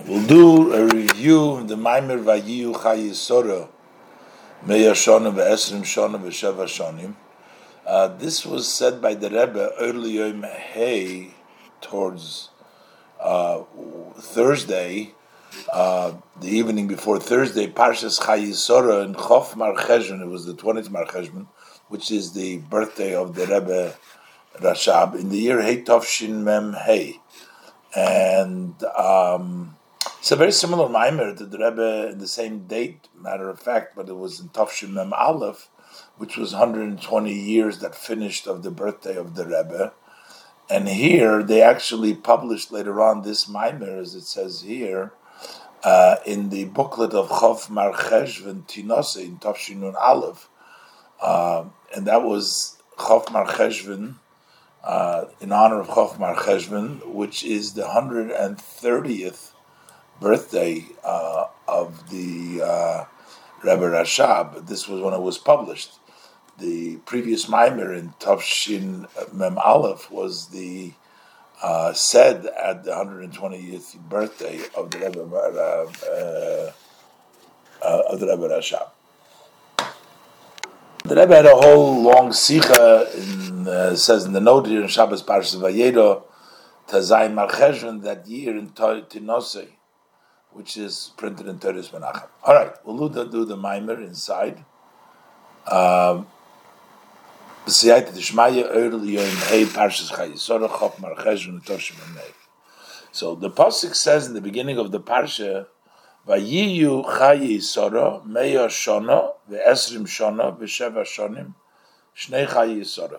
We'll do a review of the Maimer Vayiyu Chayisora Meya Shona Ve'esrim Shona Ve'sheva Shonim. This was said by the Rebbe earlier in May towards Thursday, the evening before Thursday, Parshas Chayisora in Chof Mar Cheshvan. It was the 20th Mar Cheshvan, which is the birthday of the Rebbe Rashab in the year Hey Tovshin Mem Hey. And it's a very similar Maimer to the Rebbe in the same date, matter of fact, but it was in Tovshin Mem Aleph, which was 120 years that finished of the birthday of the Rebbe. And here, they actually published later on this Maimer, as it says here, in the booklet of Chof Mar Cheshvan Tinose in Tovshin Nun Aleph. And that was Chof Mar Cheshvan, in honor of Chof Mar Cheshvan, which is the 130th birthday of the Rebbe Rashab. This was when it was published. The previous Maimer in Tovshin Mem Aleph was the said at the 120th birthday of the Rebbe Rashab. The Rebbe had a whole long sikha, says in the note here in Shabbos Parshas Vayedo, Tazayin Mar Cheshvan, that year in Tinose, which is printed in Teres Menachem. All right, we'll do the Maimer inside. So the pasuk says in the beginning of the parsha, Vayiyu Chayisora Meya Shona Ve'esrim Shona Ve'sheva Shonim Shnei Chayisora.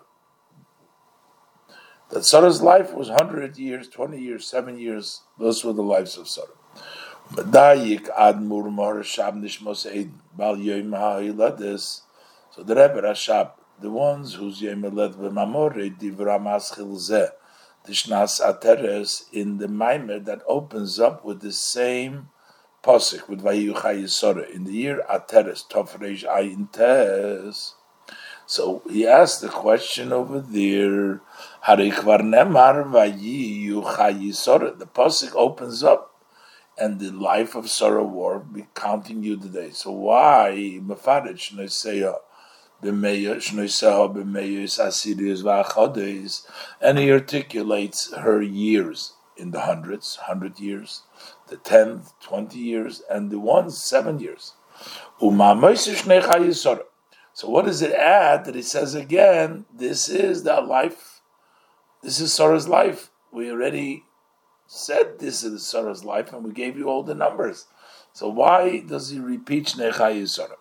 That Sarah's life was 100 years, 20 years, 7 years. Those were the lives of Sarah. Madayik Admur Mor Shab Nishmos Eid Bal Yom HaHilades. So the Rebbe Rashab, the ones whose Yom Hilad V'Mamore Divra Maschil Zeh Tishnas Ateres, in the Maimer that opens up with the same pasuk with Vayiyu Chayisora in the year Ateres Tov Reish Ayin Tes. So he asked the question over there. Harikvar Nemar Vayiyu Chayisora. The pasuk opens up, and the life of Sarah war be counting you today. So why Mefared Shnoiseya B'Meya Shnoiseha B'Meyos Asirius V'Achodes, and he articulates her years in the hundreds, 100 years, the 10, 20 years, and the ones 7 years. Uma Moshe Shnei Chayisora. So what does it add that he says again, this is the life, this is Sarah's life. We already said this is Sarah's life and we gave you all the numbers. So why does he repeat Shnei Chayisora?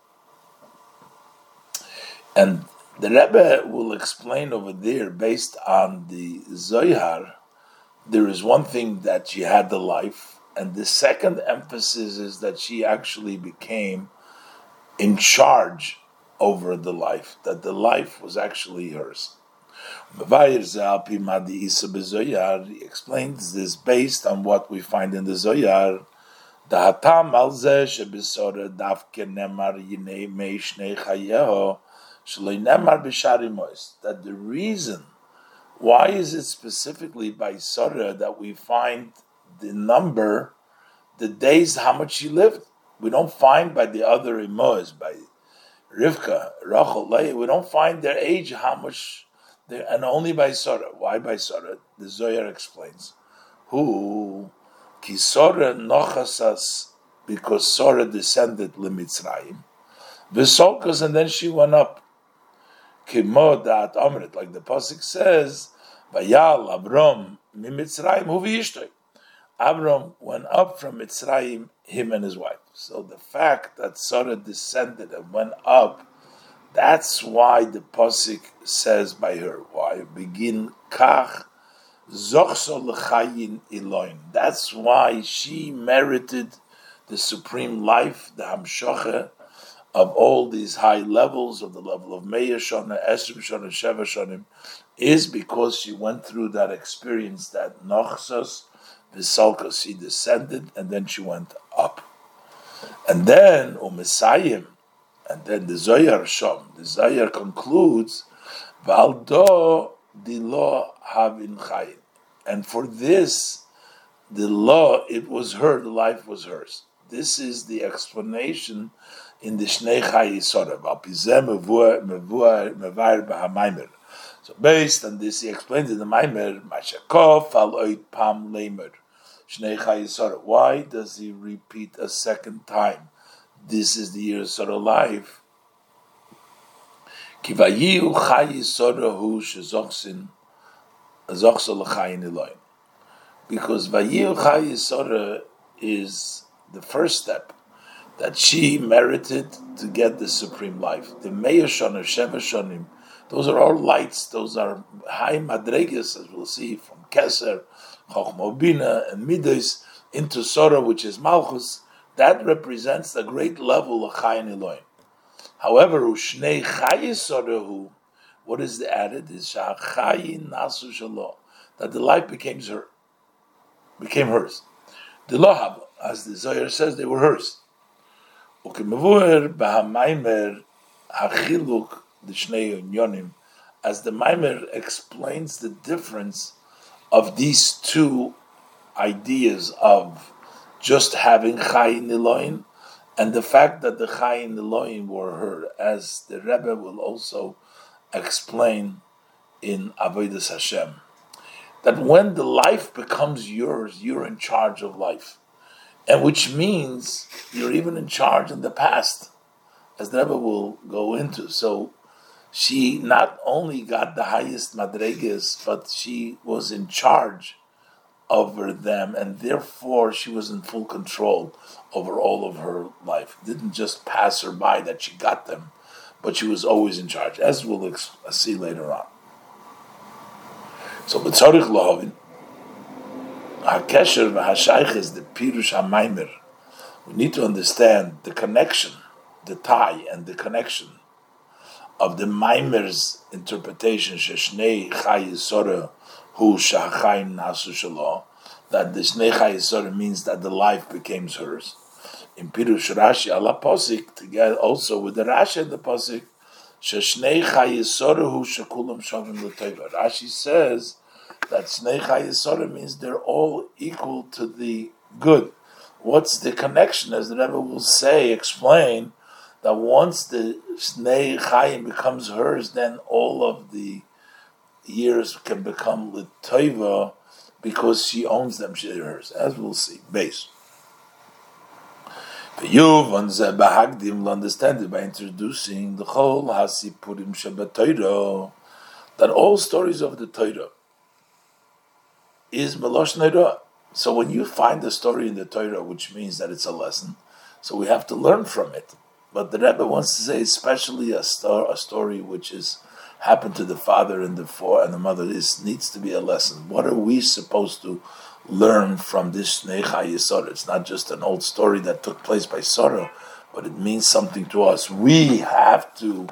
And the Rebbe will explain over there, based on the Zohar, there is one thing that she had the life, and the second emphasis is that she actually became in charge over the life, that the life was actually hers. He explains this based on what we find in the Zohar. That the reason, why is it specifically by Sarah that we find the number, the days, how much she lived? We don't find by the other Imoz, by Rivka, Rachel, Leah, we don't find their age, how much, and only by Sarah. Why by Sarah? The Zohar explains. Who? Ki Sarah nochasas, because Sarah descended Limitzrayim. V'solkas, and then she went up. Kimodat Amrit, like the pasuk says, Vayal Avram Mimitzrayim Hu v'Yishtoi. Avram went up from Mitzrayim, him and his wife. So the fact that Sarah descended and went up, that's why the pasuk says by her. Why? Begin Kach Zochso L'Chayin Eloin. That's why she merited the supreme life, the Hamshoche, of all these high levels, of the level of Meya Shona, Esrim Shona, Sheva Shonim, is because she went through that experience, that Nochsos, V'Salkos, she descended, and then she went up. And then, Umesayim, and then the Zohar Shom, the Zohar concludes, Valdo Dilo Havin Chayin. And for this, the law, it was her, the life was hers. This is the explanation in the Shnei Chai Yisora. So based on this, he explained in the Maimer, Mashakov al oit pam leimer. Shnei Chai Yisora. Why does he repeat a second time? This is the year Yisora life. Ki vayiu Chai Yisora hu shezochsin zochsol l'chayin Elohim. Because Vayiu Chai Yisora is the first step that she merited to get the supreme life. The Meir Shana, Sheva Shonim, those are all lights, those are high madregas, as we'll see, from Keser, Chochma Bina, and Midas, into Sora, which is Malchus. That represents the great level of Chayin Elohim. However, Ushnei Chai Yisora hu, what is the added? Is Shachayin Nasu Shalo, that the life became hers. The Lohab, as the Zohar says, they were hers. Ukimavur b'hamaimer hachiluk d'shnei unyonim, as the Maimer explains the difference of these two ideas of just having Chayin Elohim and the fact that the Chayin Elohim were her, as the Rebbe will also explain in Avodas Hashem. That when the life becomes yours, you're in charge of life. And which means you're even in charge in the past, as the Rebbe will go into. So she not only got the highest madregas, but she was in charge over them, and therefore she was in full control over all of her life. It didn't just pass her by that she got them, but she was always in charge, as we'll see later on. So b'tzorich lahavin, hakesher v'hashayich is the pirush hamaimer. We need to understand the connection, the tie and the connection of the Maimer's interpretation, Shnei Chai Yisora hu shachayim nasu shalo, that the Shnei Chai Yisora means that the life became hers. In pirush Rashi ala posik, together also with the Rashi and the posik, Shnei Chai Yisora hu shekulam shavim l'teva. Rashi says that Shnei Chai Yisora means they're all equal to the good. What's the connection? As the Rebbe will say, explain that once the Shnei Chayim becomes hers, then all of the years can become l'teva because she owns them. She's hers, as we'll see. Base. Bahagdim will understand it by introducing the whole Hasipurim Shabbat Torah, that all stories of the Torah is Melosh Neirah. So when you find a story in the Torah, which means that it's a lesson, so we have to learn from it. But the Rebbe wants to say, especially a story which is happened to the father and the mother, this needs to be a lesson. What are we supposed to learn from this Shnei Chai Yisora? It's not just an old story that took place by Sora, but it means something to us. We have to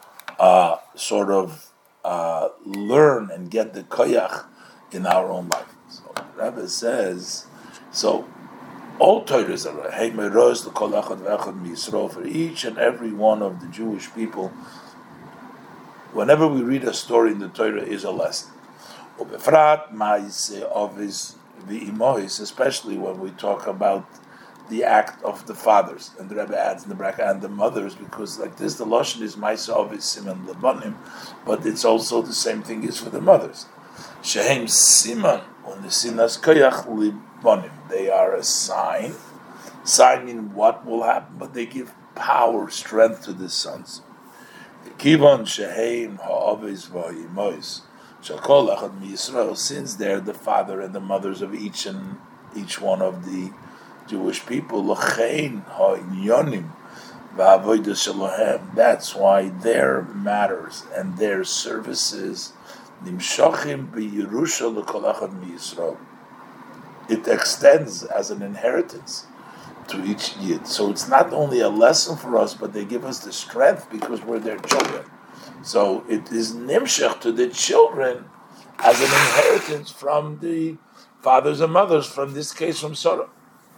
learn and get the koyach in our own life. So the Rebbe says, so all Torahs are hey meroz l'kol echad ve'echad miYisrael, for each and every one of the Jewish people. Whenever we read a story in the Torah, is a lesson. Ubefrat ma'aseh avis v'imois, especially when we talk about the act of the fathers, and the Rebbe adds in the bracket, and the mothers, because like this, the lashon is ma'aseh avis siman lebanim, but it's also the same thing is for the mothers. Shehem siman unesinas koyach libanim. They are a sign. Sign mean what will happen, but they give power, strength to the sons. Kivon shehem ha'avis v'ha'imois shakol echad miYisrael. Since they're the father and the mothers of each one of the Jewish people, l'chein ha'inyonim v'avodas shalohem. That's why their matters and their services nimshachim b'Yerusha l'kol echad miYisrael. It extends as an inheritance to each Yid. So it's not only a lesson for us, but they give us the strength because we're their children. So it is nimshach to the children as an inheritance from the fathers and mothers, from this case from Sora.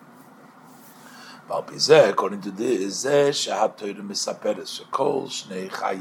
According to this,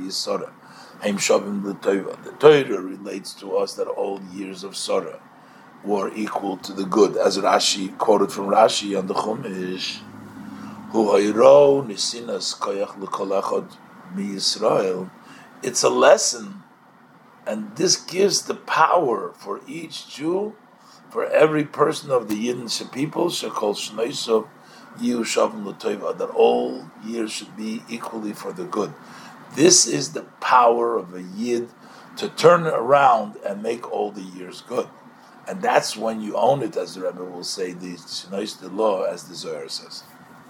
the Torah relates to us that all years of Sora were equal to the good, as Rashi quoted from Rashi on the Chumash. Hu hayro nisinas koyach l'kol echad miYisrael. It's a lesson, and this gives the power for each Jew, for every person of the Yiddish people, shekol shneisov yihu shavim l'toiva, that all years should be equally for the good. This is the power of a Yid to turn around and make all the years good. And that's when you own it, as the Rebbe will say, the Shnois the law, as the Zohar says.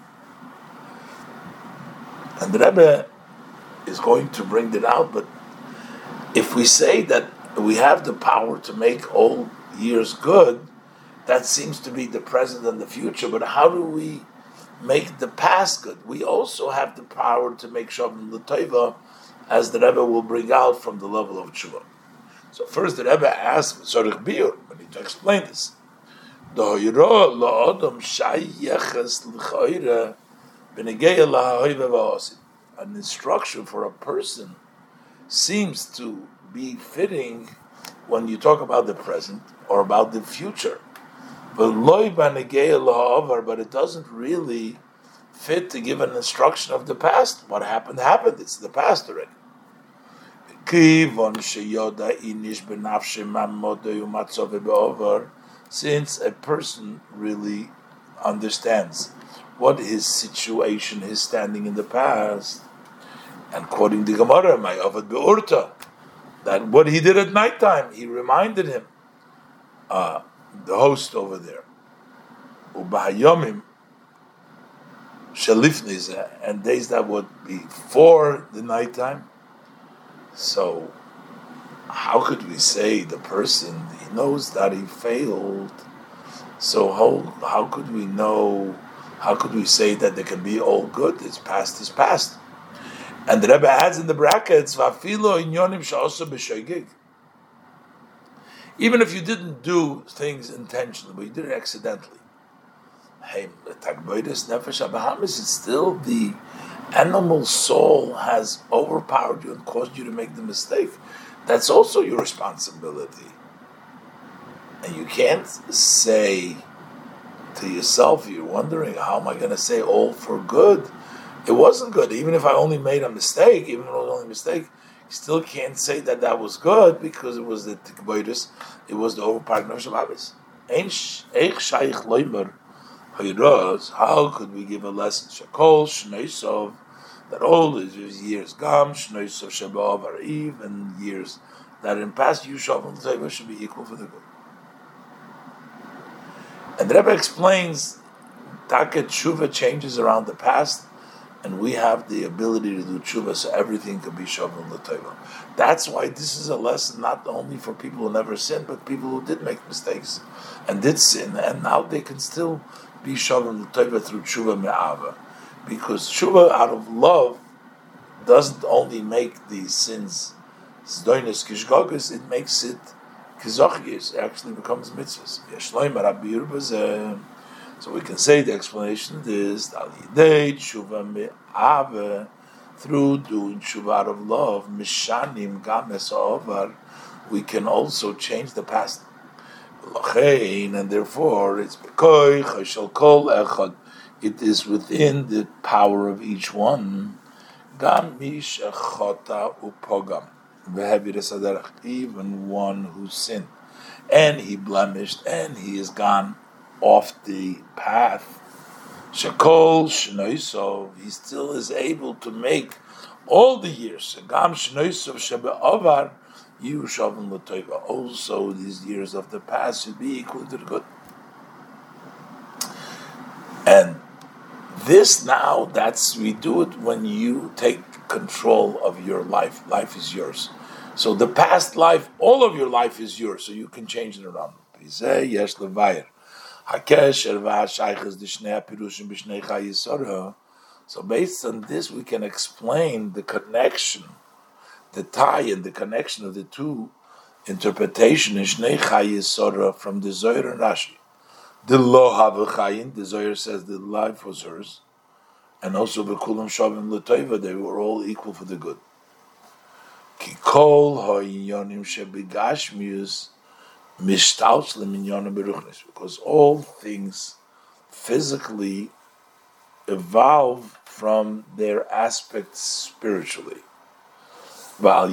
And the Rebbe is going to bring that out, but if we say that we have the power to make all years good, that seems to be the present and the future, but how do we make the past good? We also have the power to make Shavim L'Tova, as the Rebbe will bring out from the level of Tshuva. So first the Rebbe asks Tzorich Biur, we need to explain this. An instruction for a person seems to be fitting when you talk about the present or about the future. But it doesn't really fit to give an instruction of the past. What happened, happened. It's the past already. Since a person really understands what his situation, his standing in the past, and quoting the Gemara, my Avad Be'urta, that what he did at nighttime, he reminded him, the host over there, Ubahayomim Shalifniza, and days that would be before the nighttime. So, how could we say the person, he knows that he failed? So how could we know? How could we say that there can be all good? It's past is past. And the Rebbe adds in the brackets, even if you didn't do things intentionally, but you did it accidentally. Hey, it's still the animal soul has overpowered you and caused you to make the mistake. That's also your responsibility. And you can't say to yourself, you're wondering, how am I going to say all for good? It wasn't good. Even if I only made a mistake, even if it was only a mistake, you still can't say that that was good because it was the tikboidus, it was the overpowering of Shabbos. How could we give a lesson? Shakol, Shneisov, that all is years Gam, Shneisov, Shabbat, Ariv, and years that in past Yushav and Teva should be equal for the good. And the Rebbe explains, Taka Tshuva changes around the past, and we have the ability to do Tshuva, so everything can be Shavim L'Teva. That's why this is a lesson not only for people who never sinned, but people who did make mistakes and did sin, and now they can still be Shavim L'Teva through Tshuva Me'ava. Because Tshuva out of love doesn't only make these sins Zdoinus Kishgogus, it makes it Kizochgis, it actually becomes mitzvahs. So we can say the explanation is Tshuva Me'ava, through doing Tshuva out of love, Mishanim Games Ovar, we can also change the past. And therefore it's it is within the power of each one. Even one who sinned and he blemished and he is gone off the path, Shekol Shnoisov, he still is able to make all the years. Gam Shnoisov Shebe'avar Yushavim L'Toiva. Also, these years of the past should be equal to the good. And this now, we do it when you take control of your life. Life is yours. So the past life, all of your life is yours, so you can change it around. So based on this, we can explain the connection, the tie and the connection of the two interpretation in Shnei Chayis from the Zohar and Rashi. The Lo Havachayin, the Zohar says the life was hers, and also the Kulam Shavim L'Toiva, they were all equal for the good. Ki Kol Ha'inyonim Shebigashmius because all things physically evolve from their aspects spiritually. Through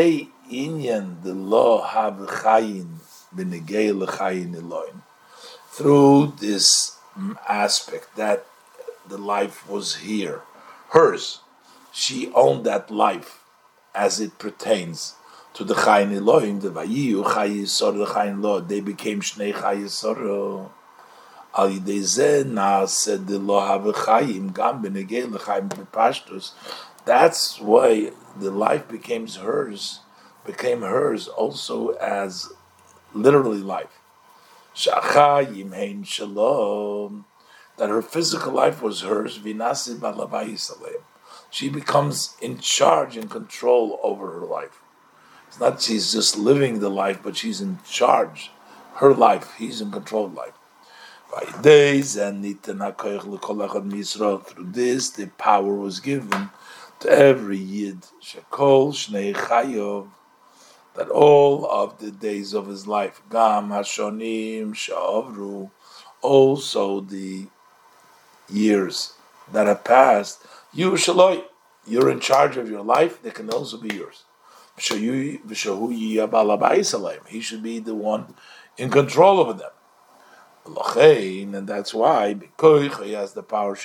this aspect that the life was here, hers, she owned that life as it pertains to the Chayin Elohim, the Vayiyu Chayi Yisor, the Chayin Elohim, they became Shnei Chayi Yisor. Al Yidei Zeh Naaseh de Lo HaVechayim Gam B'Negei L'Chaim B'Pashtus. That's why the life became hers also as literally life. Shachayim Hein Shalom, that her physical life was hers. V'Naseh B'Lavayis Aleim. She becomes in charge and control over her life. It's not she's just living the life, but she's in charge. Her life, he's in control of life. By days and through this, the power was given to every Yid, Shekol Shnei Chayov, that all of the days of his life, Gam Hashonim Sha'avru, also the years that have passed, you're in charge of your life, they can also be yours. He should be the one in control over them. And that's why, because he has the power,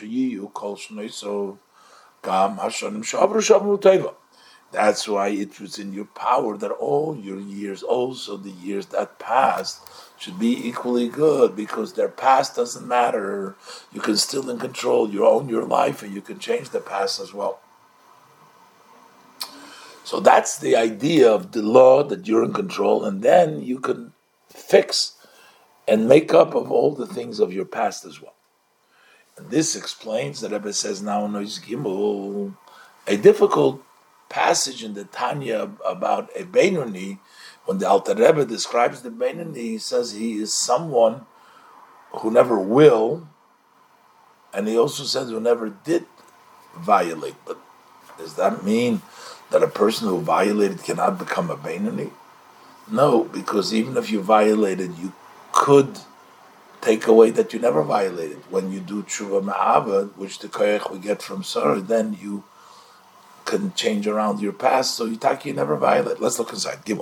that's why it was in your power that all your years, also the years that passed, should be equally good, because their past doesn't matter. You can still in control. You own your life, and you can change the past as well. So that's the idea of the law, that you're in control, and then you can fix and make up of all the things of your past as well. And this explains, the Rebbe says now in Nois Gimel, a difficult passage in the Tanya about a Beinoni. When the Alter Rebbe describes the Beinoni, he says he is someone who never will, and he also says who never did violate. But does that mean that a person who violated cannot become a Beinoni? No, because even if you violated, you could take away that you never violated. When you do Tshuva Ma'ava, which the Koyach we get from Sarah, then you can change around your past, so you never violate. Let's look inside. Gimel.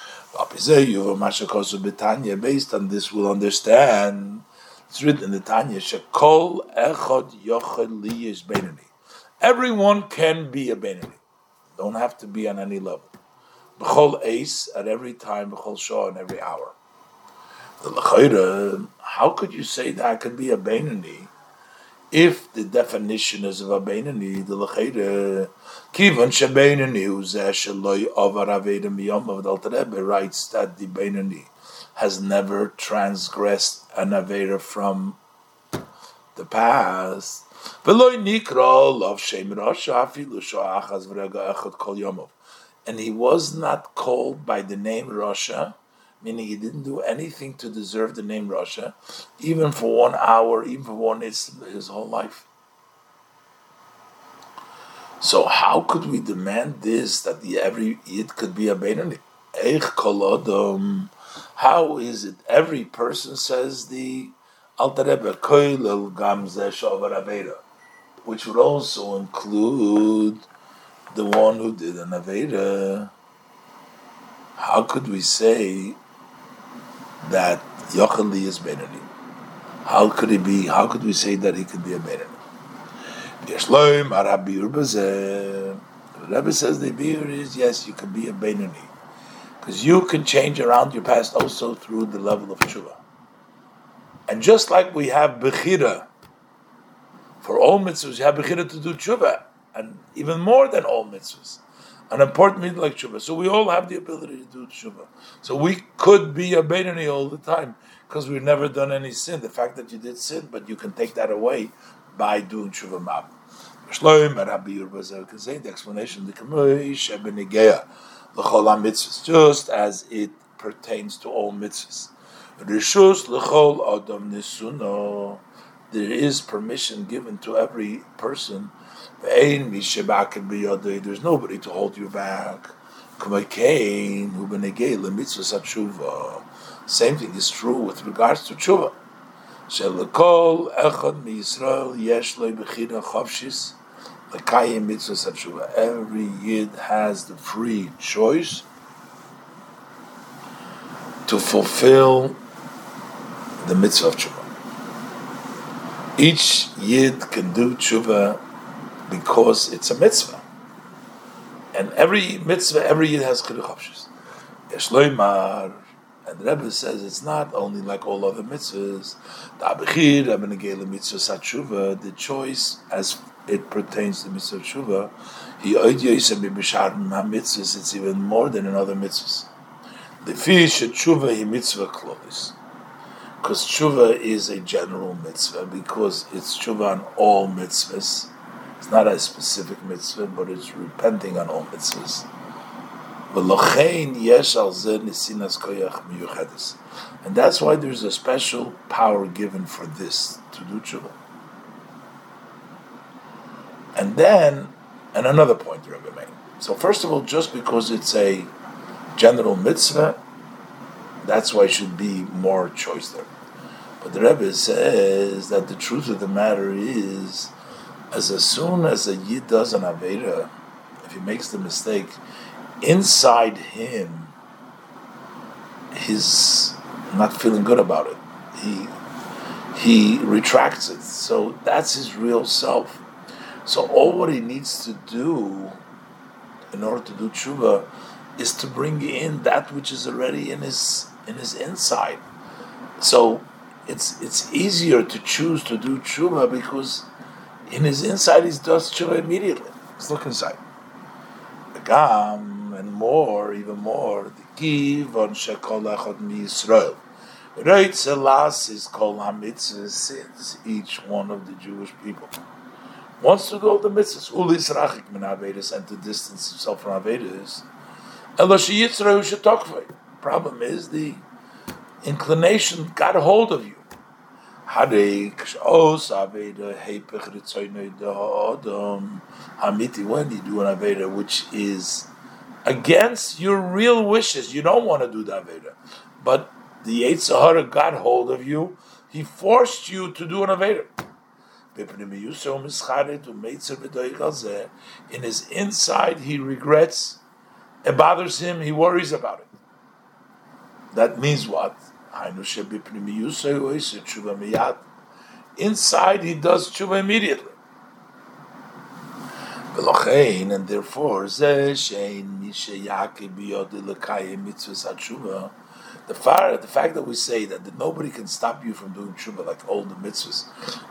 Based on this, we'll understand. It's written in the Tanya, Shekol Echad Yochel Li Yesh Beinoni. Everyone can be a Beinoni. Don't have to be on any level. B'chol Eis, at every time, B'chol Shah, in every hour. The L'chayra, how could you say that I could be a Beinoni if the definition is of a Beinoni? The L'chayra, Kivan Shebeinoni, Uzeh Shaloi Avar Aveda Miyom, the Alter Rebbe writes that the Beinoni has never transgressed an Aveda from the past. And he was not called by the name Rasha, meaning he didn't do anything to deserve the name Rasha, even for 1 hour, even for one instant his whole life. So how could we demand this, that every Yid could be a Beinoni? How is it every person, says the Alter Rebbe, which would also include the one who did an Aveda? How could we say that Yocheli is Beinoni? How could we say that he could be a Beinoni? The Rebbe says the Biur is, yes, you can be a Beinoni, because you can change around your past also through the level of Tshuva. And just like we have Bechira, for all mitzvahs, you have Bechira to do Tshuva, and even more than all mitzvahs, an important mitzvah like Tshuva. So we all have the ability to do Tshuva. So we could be a Beinoni all the time, because we've never done any sin. The fact that you did sin, but you can take that away by doing Tshuva Ma'ab. Shloim and Rabbi Yurba can say the explanation, the Kamoish Ebenigea, the Chol mitzvahs, just as it pertains to all mitzvahs. Rishus l'chol adam nisuno. There is permission given to every person. There's nobody to hold you back. Same thing is true with regards to tshuva. Shelekol echad miYisrael yesh lo bechira chavshis lekayim mitzvahs tshuva. Every yid has the free choice to fulfill the mitzvah of tshuva. Each yid can do tshuva because it's a mitzvah, and every mitzvah, every yid has chinuch chavshis. Yesh loymar. And the Rebbe says it's not only like all other mitzvahs. The choice as it pertains to mitzvah tshuva, it's even more than in other mitzvahs. Because tshuva is a general mitzvah, because it's tshuva on all mitzvahs. It's not a specific mitzvah, but it's repenting on all mitzvahs. And that's why there's a special power given for this, to do tshuva. And then, and another point the Rebbe made. So first of all, just because it's a general mitzvah, that's why it should be more choice there. But the Rebbe says that the truth of the matter is, as soon as a yid does an avera, if he makes the mistake, inside him, he's not feeling good about it. He retracts it. So that's his real self. So all what he needs to do in order to do tshuva is to bring in that which is already in his inside. So it's easier to choose to do tshuva because in his inside he does tshuva immediately. Let's look inside. And more, even more, the Kivon Shekol Echad miYisrael. Reitzelas is Kol HaMitzvahs, since each one of the Jewish people wants to do the mitzvahs. Ulis Rachik min Avedas, and to distance himself from Avedas. Elo sheyitzreu shetokvei. Problem is the inclination got a hold of you. When you do an Aveda which is against your real wishes, you don't want to do the Aveda, but the Yetzer Hara got hold of you, he forced you to do an Aveda. In his inside, he regrets, it bothers him, he worries about it. That means what? Inside, he does tshuva immediately. And therefore, the fact that we say that nobody can stop you from doing tshuva like all the mitzvahs.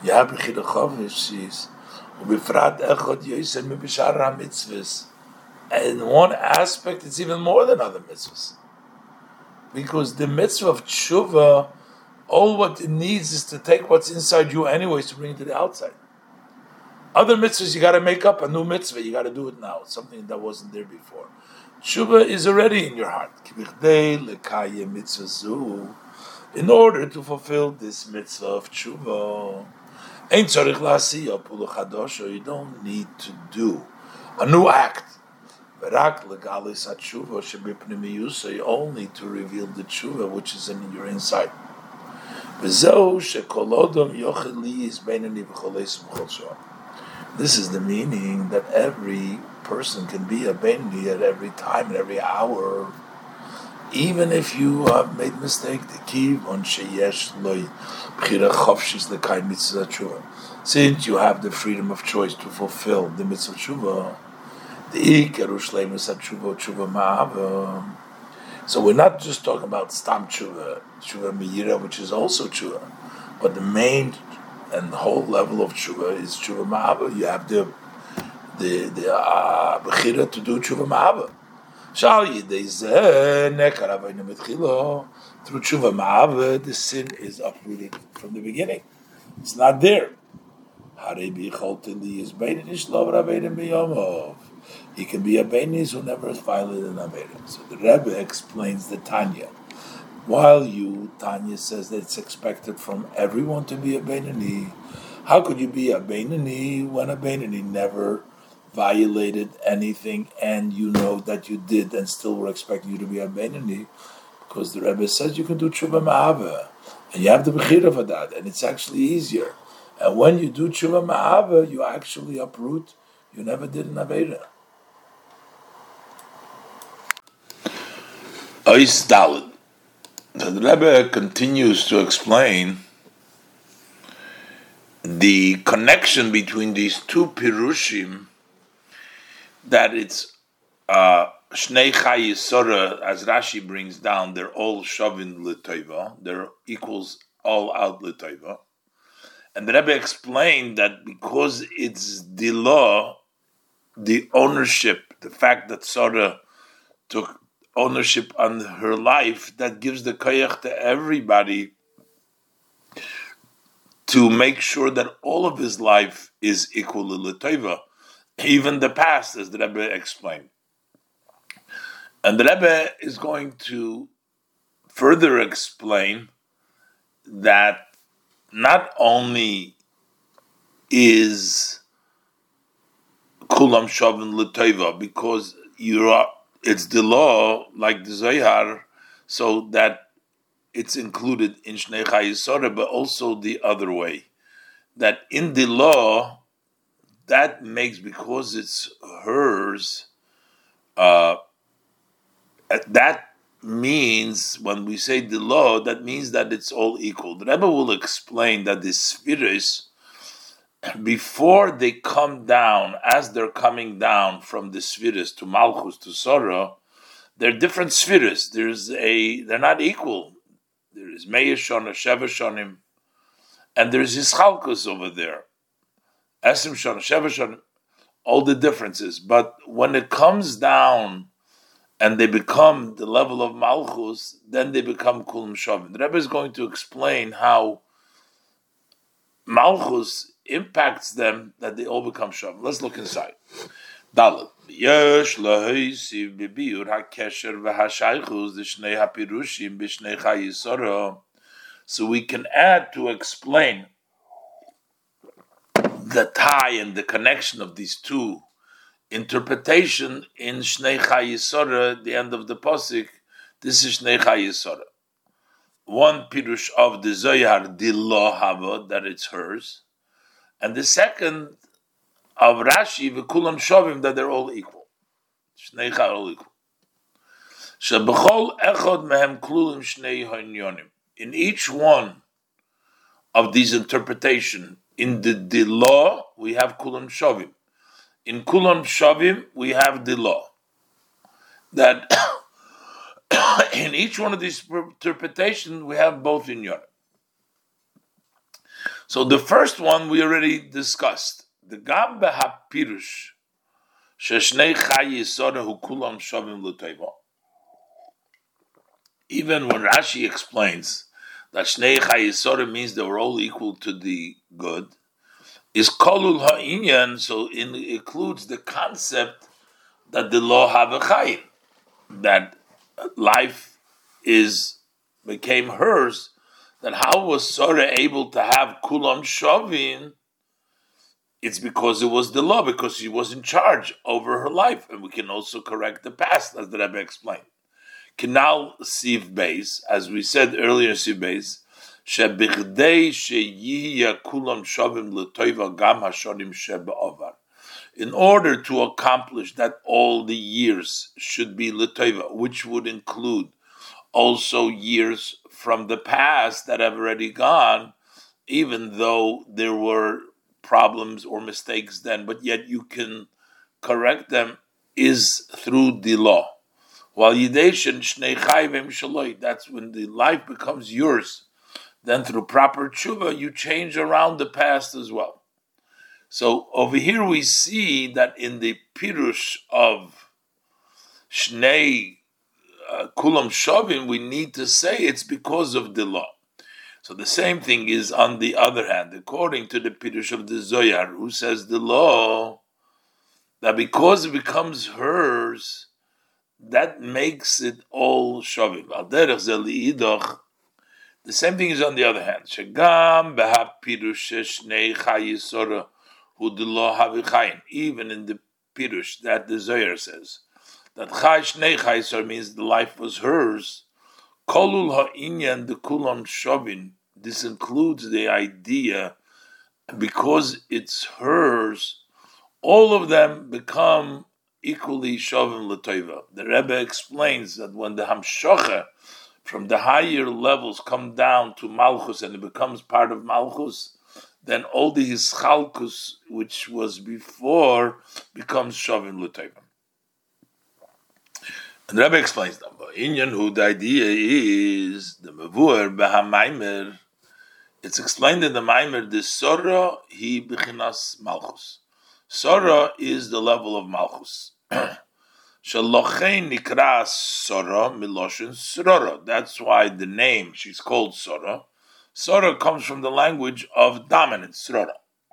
And in one aspect, it's even more than other mitzvahs. Because the mitzvah of tshuva, all what it needs is to take what's inside you anyways to bring it to the outside. Other mitzvahs, you got to make up a new mitzvah. You got to do it now. It's something that wasn't there before. Tshuva is already in your heart. In order to fulfill this mitzvah of tshuva, you don't need to do a new act. Only to reveal the tshuva which is in your inside. This is the meaning that every person can be a beinoni at every time and every hour, even if you have made mistake. Since you have the freedom of choice to fulfill the mitzvah tshuva, so we're not just talking about stam tshuva, tshuva meira, which is also tshuva, but the main and the whole level of tshuva is tshuva ma'ava. You have the bechira to do tshuva ma'ava. Through tshuva ma'ava, the sin is uprooted from the beginning. It's not there. He can be a beinis who never has violated an avera. So the Rebbe explains the Tanya. While Tanya says that it's expected from everyone to be a beinoni, how could you be a beinoni when a beinoni never violated anything and you know that you did and still we're expecting you to be a beinoni? Because the Rebbe says you can do tshuva ma'ava, and you have the bechira for that, and it's actually easier. And when you do tshuva ma'ava, you actually uproot. You never did an avera. Ois Dalet. The Rebbe continues to explain the connection between these two pirushim, that it's Shnei Chai Yisora, as Rashi brings down, they're all shovin l'toiva, they're equals all out l'toiva. And the Rebbe explained that because it's the law, the ownership, the fact that Sora took ownership on her life, that gives the koyach to everybody to make sure that all of his life is equal to l'toiva, even the past, as the Rebbe explained. And the Rebbe is going to further explain that not only is kulam shavin l'toiva, because it's the law, like the Zohar, so that it's included in Shnei Chai Yisora, but also the other way, that in the law, that makes, because it's hers, that means, when we say the law, that means that it's all equal. The Rebbe will explain that the spheres, before they come down, as they're coming down from the spheres to Malchus to Sora, they're different spheres. They're not equal. There is Meir Shona, Sheva Shonim, and there's Yischalkus over there. Esim Shona, Sheva Shonim, all the differences. But when it comes down and they become the level of Malchus, then they become Kulam Shavim. The Rebbe is going to explain how Malchus impacts them, that they all become Shavim. Let's look inside. Dalet. Yesh lahoisiv bebiur hakesher v'hashaychus d'shnei hapirushim b'shnei Chai Yisora. So we can add to explain the tie and the connection of these two interpretation in Shnei Chai Yisora, the end of the Pasuk. This is Shnei Chai Yisora. One pirush of the Zohar, the law hava, that it's hers, and the second of Rashi, v'kulam shavim, that they're all equal. Shnei Chai all equal. Shebechol echod mehem klulim shnei hanyonim. In each one of these interpretation, in the law we have kulam shavim. In Kulam Shavim, we have the law. That in each one of these interpretations, we have both in Yonim. So the first one we already discussed. The Gam Behapirush, Sheshnei Chai Yisora Hu Kulam Shavim L'Toiva. Even when Rashi explains that Shnei Chai Yisora means they were all equal to the good, is kolul ha'inyan, so it includes the concept that the law have a chayim, that life became hers. That how was Sarah able to have kulam shavin? It's because it was the law, because she was in charge over her life, and we can also correct the past, as the Rebbe explained. Kinal siv beis, as we said earlier, siv beis. In order to accomplish that all the years should be l'toiva, which would include also years from the past that have already gone, even though there were problems or mistakes then, but yet you can correct them, is through the law. While Yideshin Shnei Chayvim Shaloi, that's when the life becomes yours. Then through proper tshuva, you change around the past as well. So over here we see that in the pirush of Shnei Kulam Shavim, we need to say it's because of the law. So the same thing is on the other hand, according to the pirush of the Zohar, who says the law, that because it becomes hers, that makes it all Shavim. Al derech ze li'idach. The same thing is on the other hand. Shegam behab pirush shnei Chai Yisora hu de lo havichayin. Even in the pirush that the Zohar says that Chai Shnei Chai Yisora means the life was hers. Kolul ha'inyan the kulam shovin. This includes the idea, because it's hers, all of them become equally shovin l'toiva. The Rebbe explains that when the hamshocha from the higher levels come down to Malchus and it becomes part of Malchus, then all the Hischalkus, which was before, becomes Shavim L'Teiva. And the Rebbe explains that. Inyan who the idea is, the Mavur B'HaMaimer, it's explained in the Maimer, the Sora hi B'chinas Malchus. Sora is the level of Malchus. Shalochein nikra Sora miloshin Srora. That's why the name, she's called Sora. Sora comes from the language of dominant, Srora.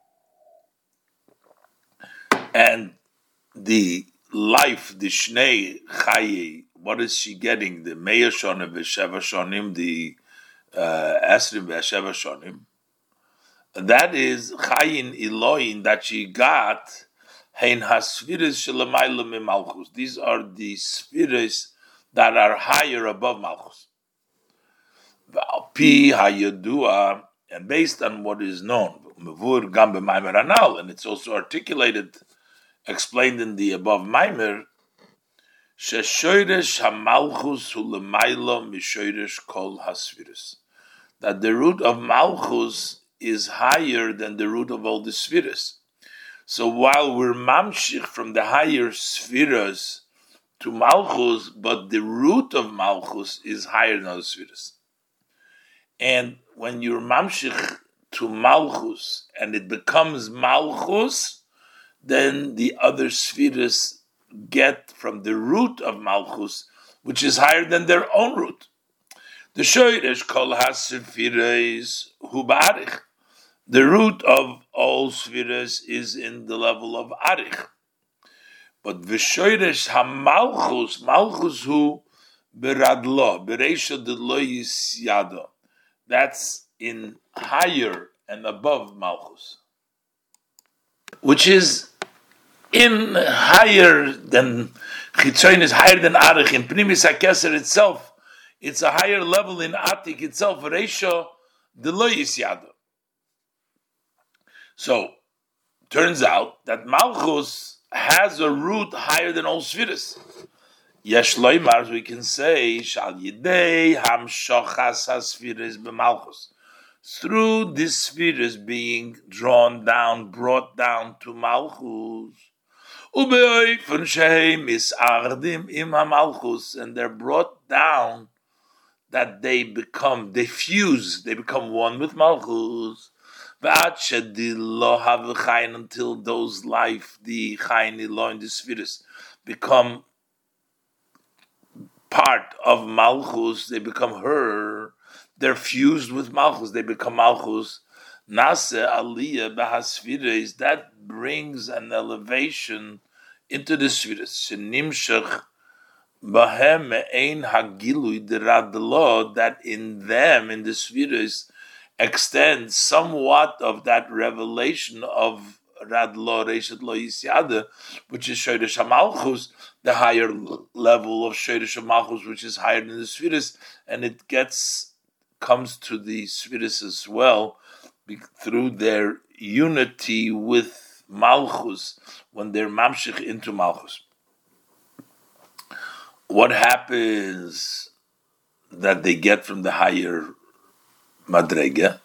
And the life, the Shnei Chaye, what is she getting? The Meir Shonim v'Sheva Shonim, the Esrim v'Sheva Shonim. That is Chayin Elohin that she got. Hein hasfiris shelamayla mimalchus. These are the spheres that are higher above malchus. V'alpi hayadua, and based on what is known, mevur gam b'maimer anal, and it's also articulated, explained in the above maimer, sheshoyresh hamalchus hu lemayla mishoyresh kol hasfiris. That the root of malchus is higher than the root of all the spheres. So while we're mamshich from the higher spheres to Malchus, but the root of Malchus is higher than other spheres. And when you're mamshich to Malchus and it becomes Malchus, then the other spheres get from the root of Malchus, which is higher than their own root. The shoyresh kol hasfiris hu ba'arich. The root of all spheres is in the level of arich. But v'shoyresh hamalchus, malchus hu beradlo, bereisha de lo yisyado. That's in higher and above malchus, which is in higher than chitzoin, is higher than arich. In pnimis hakeser itself, it's a higher level in atik itself. Bereisha de lo yisyado. So, turns out that Malchus has a root higher than all spheres. Yesh loymar, we can say, Shal yidei hamshochas haspheres b'Malchus. Through these spheres being drawn down, brought down to Malchus. Ubeoifen shehem misardim im hamalchus, and they're brought down that they fuse, they become one with Malchus. Until those life, the Chayin Elo in the spheres, become part of Malchus, they become her, they're fused with Malchus, they become Malchus. Nase Aliyah Bahasfiris, that brings an elevation into the spheres. Shenimshach Bahem Ein Hagilui Deradlo, that in them, in the spheres, extends somewhat of that revelation of Radlo Reshet Lo Yisyada, which is Shoyresh HaMalchus, the higher level of Shoyresh HaMalchus, which is higher than the spheres, and it comes to the spheres as well through their unity with Malchus when they're mamshich into Malchus. What happens that they get from the higher Madrega?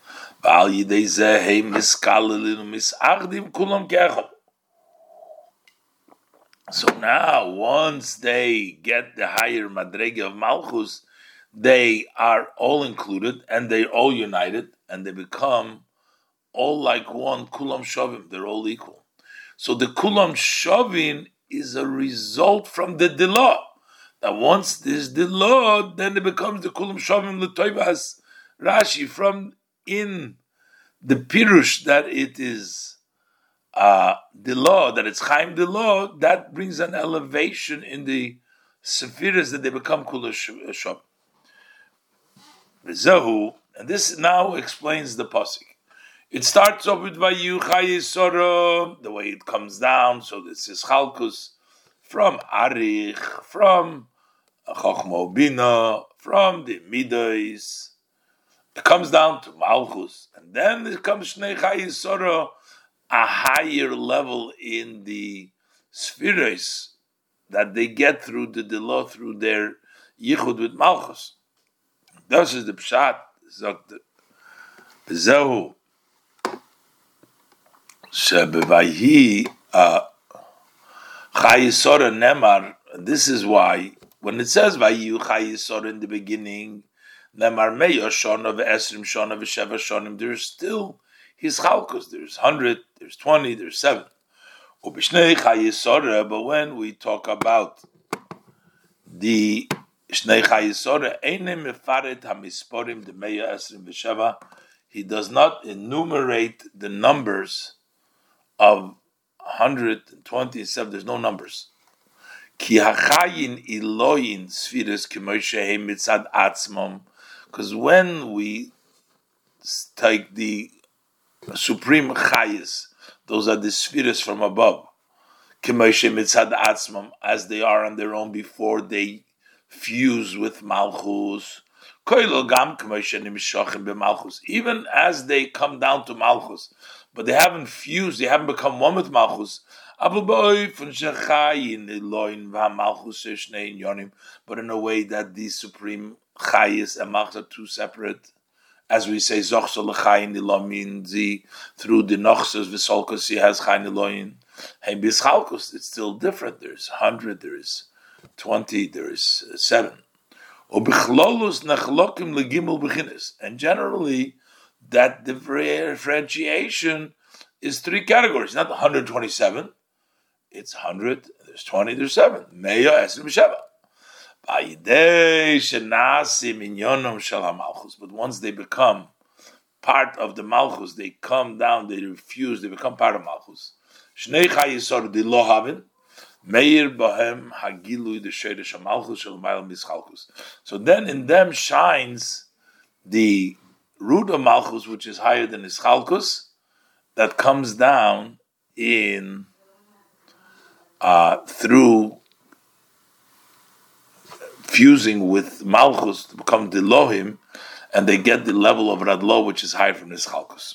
So now, once they get the higher Madrega of Malchus, they are all included and they're all united and they become all like one Kulam Shavim. They're all equal. So the Kulam Shavim is a result from the Dilah. That once there's Dilah, then it becomes the Kulam Shavim L'Toivas. Rashi, from in the Pirush that it is the law, that it's Chaim the law, that brings an elevation in the Sephiras that they become Kula Shab. And this now explains the pasuk. It starts off with Vayu Chayi Sora, the way it comes down, so this is Chalkus, from Arich, from Chochma Bina, From the Midos, it comes down to Malchus, and then it comes Shnei Chayei Sora, a higher level in the spheres that they get through the Delo, through their Yichud with Malchus. Das is the Pshat, sagt Bezehu, Shebevayhi Chayei Sora Nemar. This is why, when it says Vayu Chayei Sora in the beginning, Nemar Meya Shona ve'esrim Shona ve'sheva Shonim, there's still his Chalkos. There's 100, there's 20, there's 7. Ubishnei Chayei Sora, but when we talk about the Shnei Chayei Sora, Einem Mefaret HaMisporim de Meya Esrim ve'sheva, he does not enumerate the numbers of 127. There's no numbers. Ki hachayin iloyin sfiras k'moshehem mitzad atzmom, because when we take the supreme chayis, those are the spheres from above, k'moshe mitzad atzmom, as they are on their own before they fuse with malchus. Koilo gam k'moshe nimshachim b'malchus, even as they come down to malchus, but they haven't fused, they haven't become one with malchus. But in a way that the supreme chayis and malchus are two separate, as we say, zochsol lechayin means through the nochsos v'solkos he has chayin eloyin. Hey, bischalkos, it's still different. There's 100, there is 20, there is 7. And generally, that differentiation is 3 categories, not 127. It's 100, there's 20, there's 7. Meya esrim v'sheva. But once they become part of the Malchus, they come down, they refuse, they become part of Malchus. Shnei Chayei Sora di lo havin, meir bahem hagilui de sheirish Malchus shel mayel mischalkus. So then in them shines the root of Malchus, which is higher than Ischalkus, that comes down in through fusing with Malchus to become the Elohim, and they get the level of Radlo, which is higher from Ischalkus.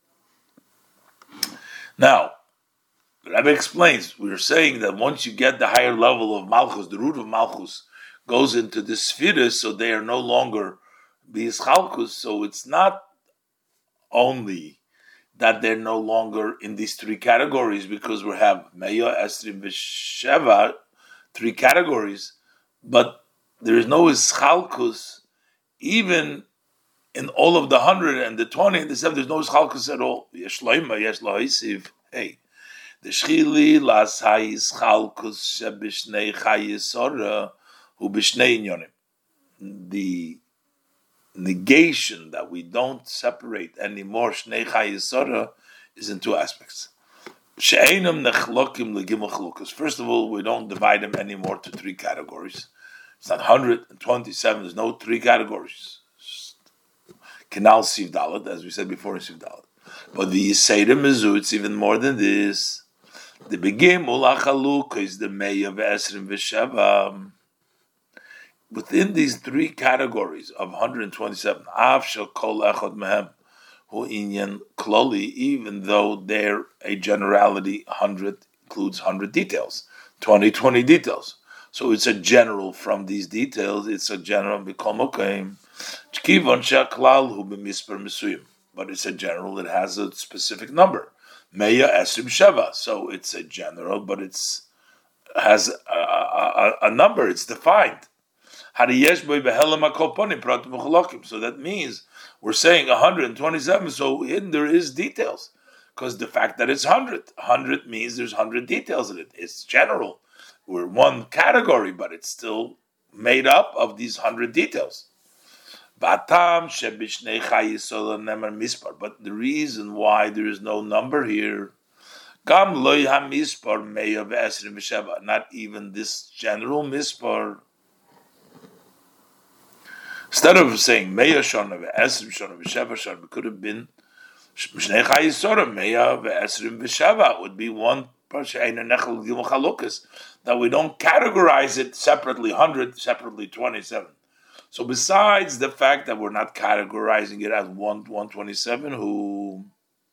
Now, the Rebbe explains, we are saying that once you get the higher level of Malchus, the root of Malchus goes into the spheres, so they are no longer the Ischalkus, so it's not only that they're no longer in these 3 categories, because we have Meya, Esrim, V'Sheva, 3 categories, but there is no Ischalkus, even in all of the 100 and the 20 and the 7, there's no Ischalkus at all. Yesh loima, yesh loisiv. Hey, the Shchili las ha-Ischalkus shebishnei Chayei Sora hu bishnei inyonim. The negation that we don't separate anymore Shnei Chayei Sora is in 2 aspects. She'einam nechlokim legimel chalukas. First of all, we don't divide them anymore to 3 categories. It's not 127. There's no 3 categories. Kenal Siv Dalet, as we said before in Siv Dalet. But the Yiseirim Mizu, it's even more than this. The begin Mulachaluk is the Meya V'Esrim V'Sheva. Within these 3 categories of 127, Av Shel Kol Echad Mehem Hu Inyan Kloli, even though they're a generality, 100 includes 100 details, 20 details. So it's a general from these details. It's a general Mikol Mokaim Chkivon Sheklal Hu B'Misper Mesuyim, but it's a general. It has a specific number, Meya Esrim Sheva. So it's a general, but it's has a number. It's defined. So that means we're saying 127, so in there is details. Because the fact that it's 100 means there's 100 details in it. It's general. We're one category, but it's still made up of these 100 details. But the reason why there is no number here, not even this general mispar. Instead of saying Meya Shona V'Esrim Shona V'Sheva Shona, it could have been Shnei Chayei Sora Meya V'Esrim V'Sheva. It would be one that we don't categorize it separately, 100 separately, 27. So besides the fact that we're not categorizing it as 127, who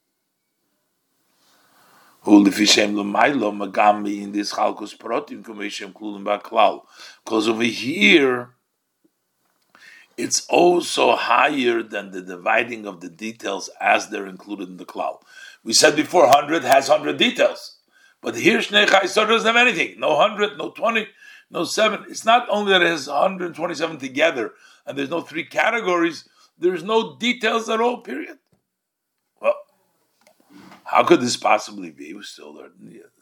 lefishem l'maylo magami in this chalkus protim kumeshem klulim baklal, because over here it's also higher than the dividing of the details as they're included in the klal. We said before 100 has 100 details, but here Shnei Chaisor doesn't have anything. No 100, no 20, no 7. It's not only that it has 127 together and there's no 3 categories, there's no details at all, period. Well, how could this possibly be? We're still there.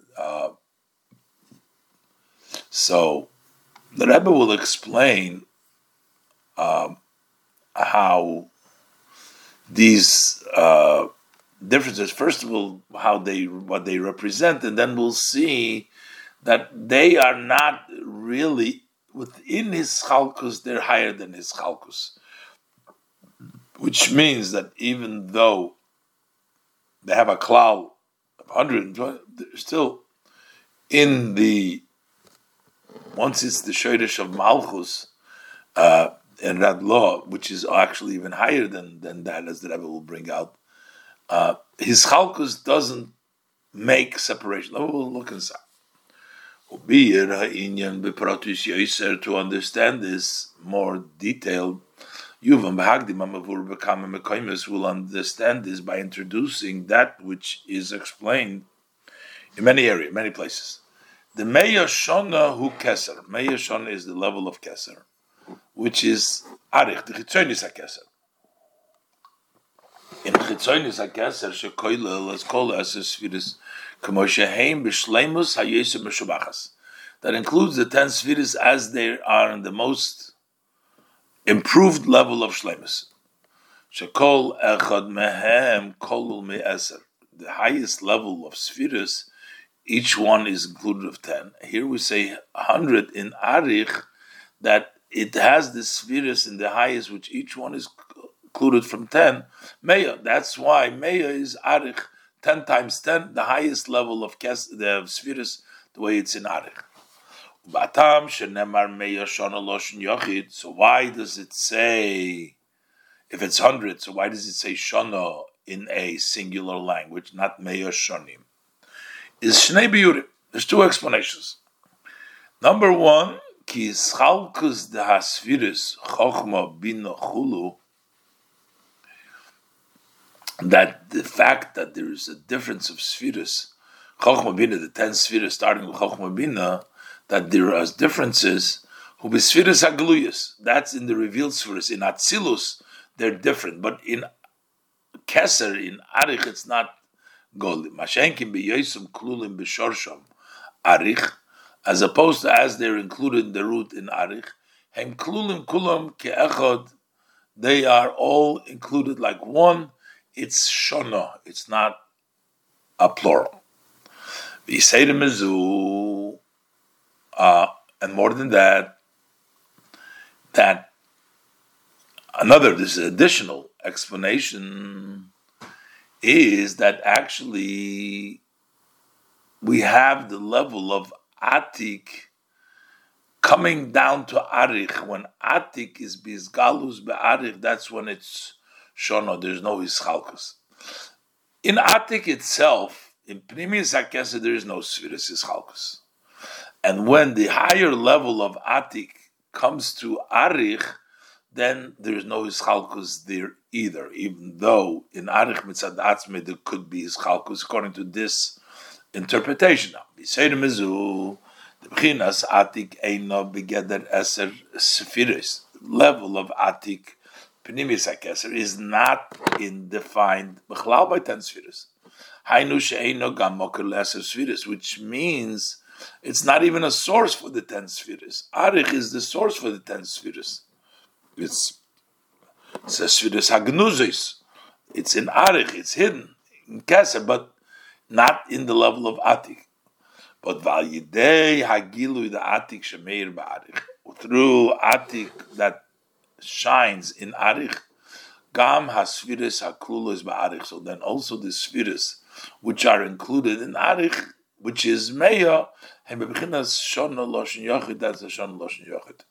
So the Rebbe will explain how these differences, first of all, what they represent, and then we'll see that they are not really within his chalkus, they're higher than his chalkus. Which means that even though they have a klal of 120, they're still in the, once it's the shoydish of Malchus, and Rad Law, which is actually even higher than that, as the Rebbe will bring out, his chalkus doesn't make separation. We'll look inside. To understand this more detailed, will understand this by introducing that which is explained in many areas, many places. The Meya Shona Hu Keser. Meya Shona is the level of Keser, which is Arich, the Chitzonis HaKeser. In Chitzonis HaKeser, Shekoyle, let's call it as a Sfiris, Kamo Sheheim B'Shleimus HaYesem B'Shubachas. That includes the 10 Sfiris as they are in the most improved level of Shleimus. Shekol Echad Mehem Kolul Me'eser. The highest level of Sfiris, each one is included of 10. Here we say 100 in Arich, that it has the Sfiris in the highest, which each one is included from 10. Meya, that's why Meya is Arich, 10 times 10, the highest level of the Sfiris, the way it's in Arich. So why does it say, if it's 100, so why does it say Shona in a singular language, not Meya Shonim? Is Shnei Biyurim. There's 2 explanations. Number 1, Ki Schalkus de Hasfiris Chochma Bina Chulu, that the fact that there is a difference of Sfiris, Chochma Bina, the 10 Sfiris starting with Chochma Bina, that there are differences, who be Sfiris Hagluyas, that's in the revealed Sfiris. In Atzilus, they're different, but in Keser, in Arich, it's not Golim. Mashenkim be Yosem Klulim B'Shorsham Arich, as opposed to as they're included in the root in Arich, Hem Klulim Kulam Ke'echad, they are all included like one. It's Shona, it's not a plural. V'Yisei Mezu, and more than that, this additional explanation is that actually we have the level of Atik coming down to Arich. When Atik is Bizgalus be'Arich, that's when it's Shona, there's no Ischalkus. In Atik itself, in Pnimis HaKesed, there is no Sfiris Ischalkus. And when the higher level of Atik comes to Arich, then there is no Ischalkus there either, even though in Arich Mitzad Atzme there could be Ischalkus according to this interpretation. Now, B'Seir Mizu, the B'chinas Atik Eino Begeder Eser Sfiris, level of Atik, Pnimis HaKeser, is not defined B'chlal by 10 Sfiris. Hainu She'eino Gam Moker Leser Sfiris, which means it's not even a source for the 10 Sfiris. Arich is the source for the 10 Sfiris. It's Sfiris Hagnuzis. It's in Arich, it's hidden in Keser, but not in the level of Atik. But Valyidei Hagilu the Atik Shemeir Ba'arich, through Atik that shines in Arich, Gam HaSfiris HaKlulos Ba'arich. So then also the Sfiris which are included in Arich, which is Meya, that's a Shon Loshen Yochid.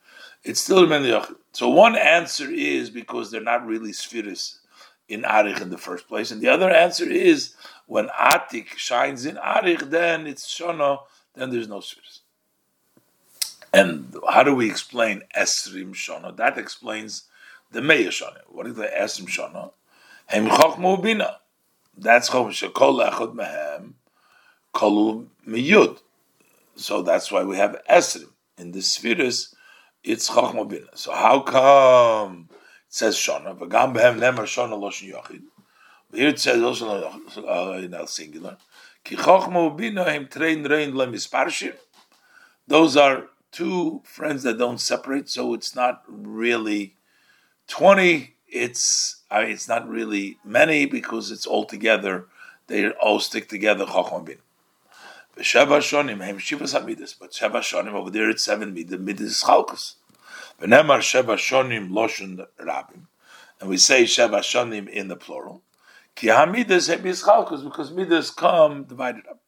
It's still Meni Yochid. So one answer is because they're not really spheres in Arich in the first place, and the other answer is when Atik shines in Arich, then it's Shana, then there's no spheres. And how do we explain Esrim Shana? That explains the Meya Shana. What is the Esrim Shana? Hem Chochma Ubina. That's Chochma Shekol Echad Mehem Kolu Miyud. So that's why we have Esrim. In the spheres, it's Chochma Ubina. So how come it says Shana? V'gam Behem Nemer Shana Loshen Yochid. Here it says also in a singular. Ki Chochma Ubina Hem Trein Rein Lemisparshim. Those are two friends that don't separate, so it's not really 20. It's not really many because it's all together. They all stick together. Chochma bin. V'sheva shonim hem shivas hamidus, but sheva shonim over there it's 7 midas. Midas chalkus. V'nemar sheva shonim loshun rabim, and we say sheva shonim in the plural. Ki hamidas hem chalkus because midas come divided up.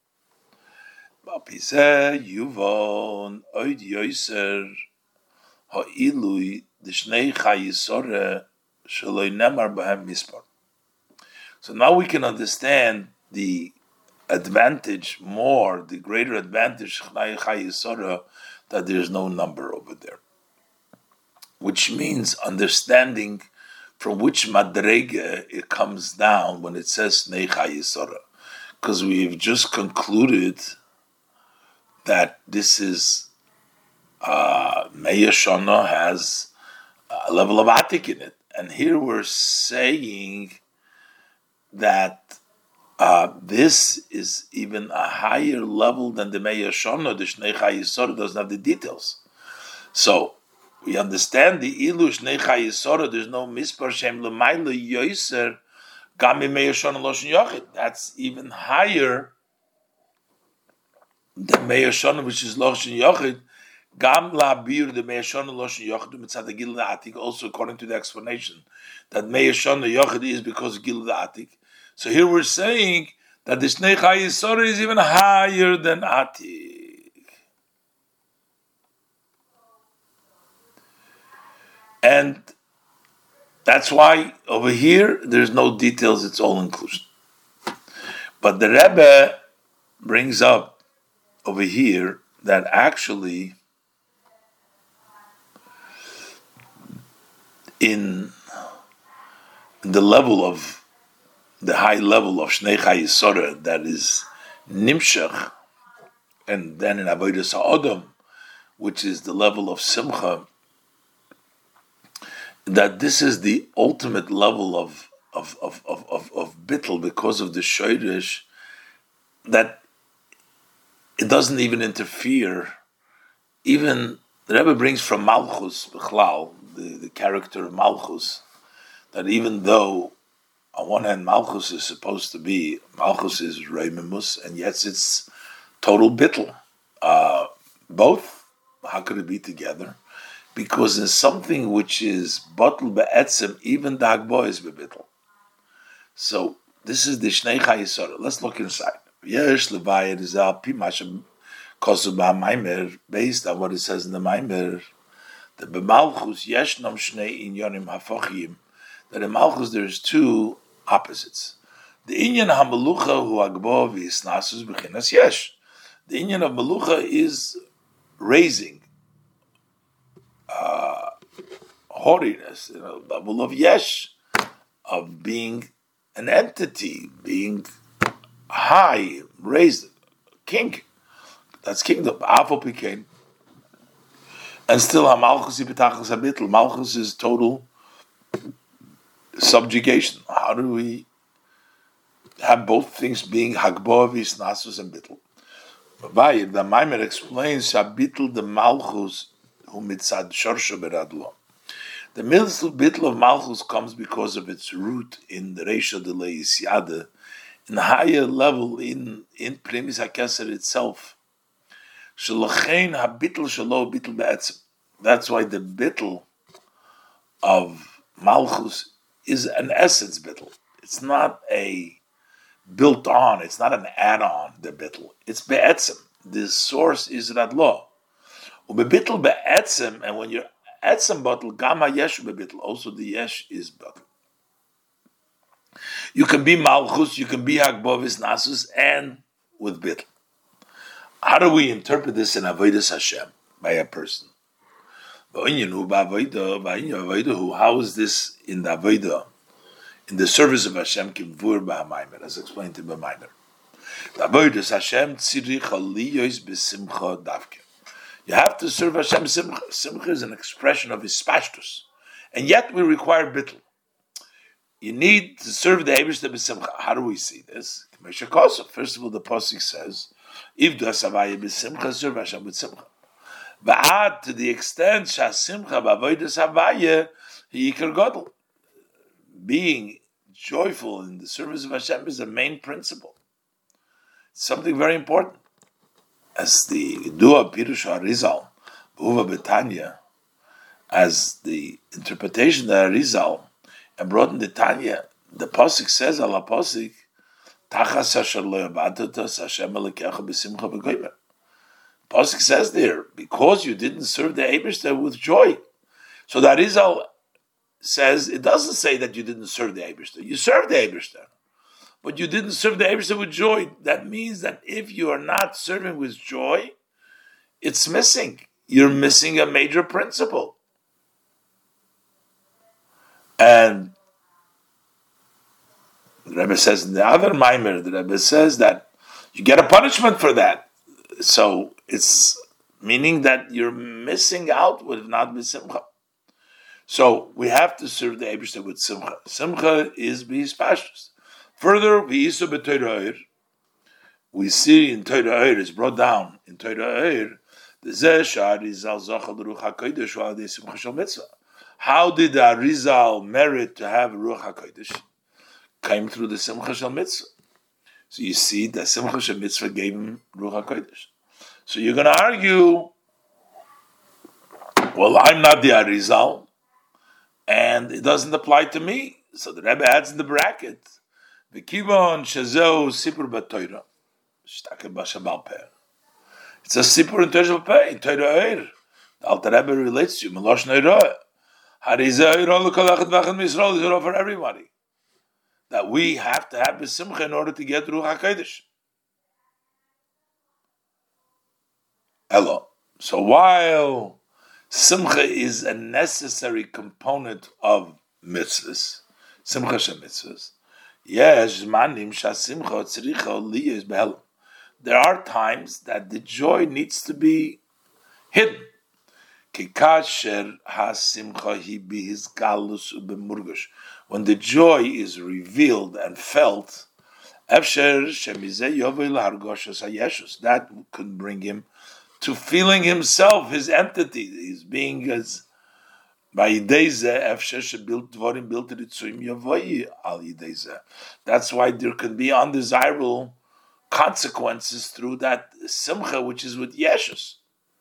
Yuvon oid yoiser ha'ilui d'shnei chayisore shaloi nemar b'hem mispar. So now we can understand the advantage more, the greater advantage chayisore, that there's no number over there, which means understanding from which madrege it comes down when it says shnei chayisore, because we've just concluded that this is Meya Shana has a level of Atik in it. And here we're saying that this is even a higher level than the Meya Shana. The Shnei Chayisora doesn't have the details. So we understand the Ilu Shnei Chayisora, there's no Mispar Shem L'mayla Yoiser Gami Meya Shana Loshen Yochid. That's even higher the Meya Shana, which is Loshen Yochid, Gam Labir, the Meya Shana Loshen Yochid, Mitzad Gil Atik, also according to the explanation, that Meya Shana Yochid is because Gil Atik. So here we're saying that the Shnei Chayisora is even higher than Atik. And that's why over here, there's no details, it's all inclusion. But the Rebbe brings up over here that actually in the level of the high level of Shnei Chayisora, that is Nimshach, and then in Avodas HaOdom, which is the level of Simcha, that this is the ultimate level of Bittul because of the Shoirish, that it doesn't even interfere. Even the Rebbe brings from Malchus, Bechlal, the character of Malchus, that even though on one hand Malchus is supposed to be, Malchus is Reimemus, and yet it's total Bittul. Both, how could it be together? Because in something which is Batul Be'etzem, even the Hagbo is Be'bittul. So this is the Shnei Chayisora. Let's look inside. Yesh Levayed is al Pimashem Kosuba Maimer, based on what it says in the Maimer, the B'malchus Yeshnam Shnei Inyonim Hafochim, that in Malchus there's two opposites. The Inyan HaMelucha Hu Agbo V'Yisnasus B'chinas Yesh. The Inyan of Melucha is raising holiness, level of Yesh, of being an entity, being high, raised, king. That's kingdom. Afo Pikein. And still, Malchus Ibetachas Habitl. Malchus is total subjugation. How do we have both things being Hagbo, Visnasus, and Bitl? Vayir, the Maimer explains Habitl the Malchus who mitzad Shorsha Beradlo. The Bitl of Malchus comes because of its root in the Reisha de Leisyade, in the higher level in Primis HaKeser itself. Shalachein habitl shalo bitl be'etzem. That's why the bitl of Malchus is an essence bitl. It's not a built on. It's not an add-on. The bitl. It's be'etzem. The source is radlo. Ubebitl be'etzem, and when you're etzem bottle gama yesh bebitl. Also, the yesh is bottle. You can be malchus, you can be hagbovis nasus, and with bitl. How do we interpret this in avodas Hashem by a person? How is this in the avodah, in the service of Hashem, kivur b'hamaimer, as explained in b'hamaimer? The avodas Hashem tzirich aliyos b'simcha davke. You have to serve Hashem simcha. Simcha is an expression of his pashtus, and yet we require bitl. You need to serve the Eibishter b'simcha. How do we see this? First of all, the pasuk says, "If du asavaya b'simcha, serve Hashem with simcha." But to the extent shasimcha b'avodas havaya hiyikar gadol, being joyful in the service of Hashem is the main principle. It's something very important. As the Dua Pirush Arizal, B'uva Betanya, as the interpretation that Arizal and brought in the Tanya, the pasuk says, "Ala pasuk, Tachas asher lo yabadtas Hashem elekecha b'simcha v'goymer." Pasuk says there, because you didn't serve the Eibishter with joy. So that Arizal says, it doesn't say that you didn't serve the Eibishter. You served the Eibishter, but you didn't serve the Eibishter with joy. That means that if you are not serving with joy, it's missing. You're missing a major principle. And the Rebbe says in the other Maimer, the Rebbe says that you get a punishment for that. So it's meaning that you're missing out with not with simcha. So we have to serve the Eibishter with simcha. Simcha is b'his pashtus. Further, v'yisu b'Torah, we see in Torah, it's brought down in Torah, the Zeh Sha'arizal Zochel Ruach HaKodesh V'Alei Simcha Shel Mitzvah. How did the Arizal merit to have Ruach HaKodesh? Came through the Simcha Shel Mitzvah. So you see that Simcha Shel Mitzvah gave him Ruach HaKodesh. So you're going to argue, well, I'm not the Arizal, and it doesn't apply to me. So the Rebbe adds in the bracket, V'kivon shezeu sipur b'Torah, shtaken b'Shabal Peh. It's a sipur in Torah Peh, in Torah Eir. The Alter Rebbe relates to you, Melosh Neirah. Harizah Eirah l'kol echad v'echad Yisrael is for everybody. That we have to have b'simcha in order to get Ruach HaKodesh. Elo. So while simcha is a necessary component of mitzvahs, simcha shel mitzvahs, yes, manim shasimcha tzricha liyos behelam. There are times that the joy needs to be hidden. Kikasher hasimcha hi bihizgalus ubemurgush. When the joy is revealed and felt, efsher shemizeh yovel hargoshos hayeshus. That could bring him to feeling himself, his entity, his being as by Yidezeh, efsher shebilt dvorim bilt ritzuim yavoyi al Yidezeh. That's why there can be undesirable consequences through that simcha, which is with yeshus.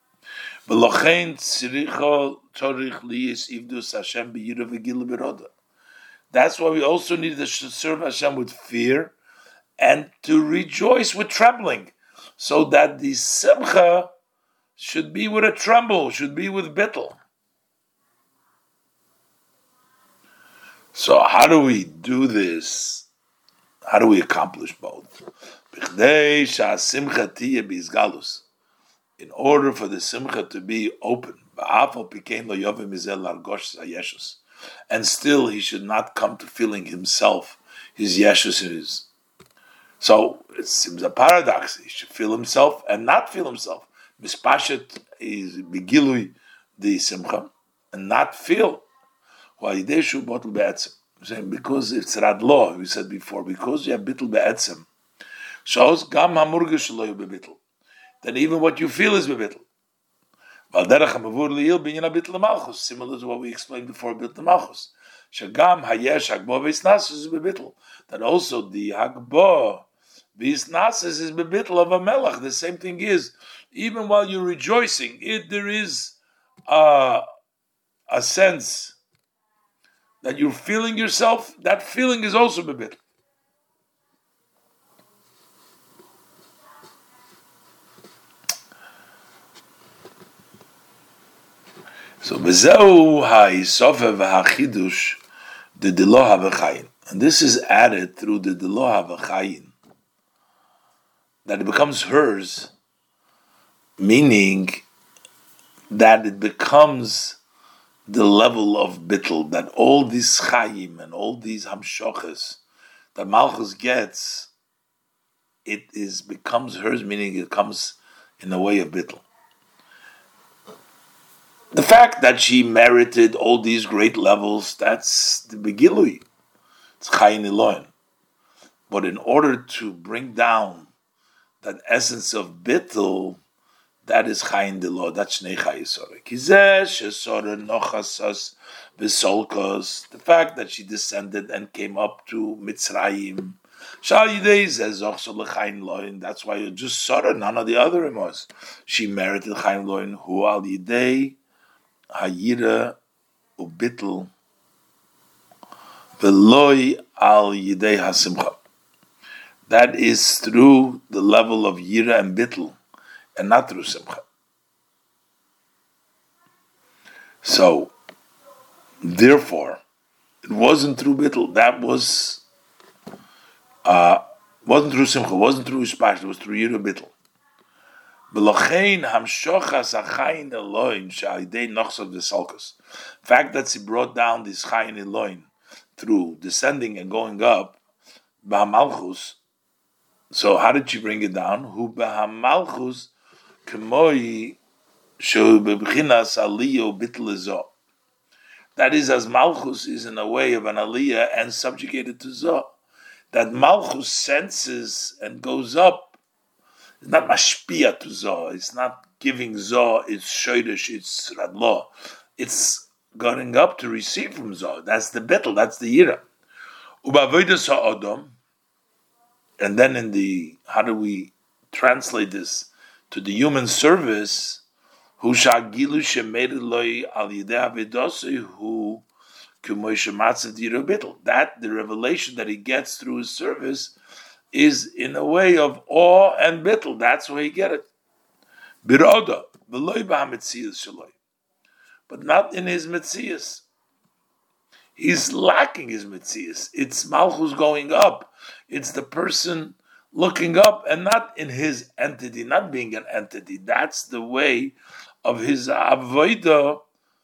That's why we also need to serve Hashem with fear and to rejoice with trembling, so that the simcha should be with a tremble, should be with bittul. So how do we do this? How do we accomplish both? In order for the simcha to be open, and still he should not come to feeling himself, his yeshus is. So it seems a paradox. He should feel himself and not feel himself. Mispashet is begilui the simcha and not feel. Because it's radlo, we said before, because you have bittul be'etzem, shows gam hamurgish lo bebittul. Then even what you feel is bebittul. Similar to what we explained before, bittul malchus. Shagam hayesh hagbo v'isnasus is bebittul. That also the hagbo v'isnasus is bebittul of a melech. The same thing is, even while you're rejoicing, there is a sense that you're feeling yourself. That feeling is also bebittul. So Bezeu ha'isofeh v'hachidush the Dilo Havachayin. And this is added through the Dilo Havachayin, that it becomes hers, meaning that it becomes the level of bittul, that all these chayim and all these hamshoches that Malchus gets, becomes hers, meaning it comes in the way of bittul. The fact that she merited all these great levels, that's the begilui. It's chayin Eloin. But in order to bring down that essence of bittul, that is chayin delo, that's shnei chayisore. Kizeh shesore nochasas v'solkos. The fact that she descended and came up to Mitzrayim. Shal yidei zezoch so lechayin loin. That's why you just saw her, none of the other emos. She merited chayin loin. Hu al yidei hayira ubitl veloy al yidei hasimcha. That is through the level of yira and bitl, and not through simcha. So, therefore, it wasn't through bitl. That wasn't through simcha. Wasn't through ishpash. It was through yira bitl. The fact that she brought down this chayin Eloin through descending and going up, b'hamalchus. So how did she bring it down? Hu b'hamalchus k'moi shu b'bchinas aliyah bitl zo. That is, as malchus is in a way of an aliyah and subjugated to zo. That malchus senses and goes up. It's not mashpia to Zoh. It's not giving Zoh its shoydish, its radlo. It's going up to receive from Zoh. That's the bittul. That's the yira. Ubavodas ha'odom. And then how do we translate this to the human service? Hu shagilu shemered loy al yidei avedosei hu kumoy shematzet yira bittul. That the revelation that he gets through his service is in a way of awe and bittul. That's where you get it. Biroda, v'loy b'hametzias shaloi. But not in his metzias. He's lacking his metzias. It's malchus going up. It's the person looking up and not in his entity, not being an entity. That's the way of his avodah,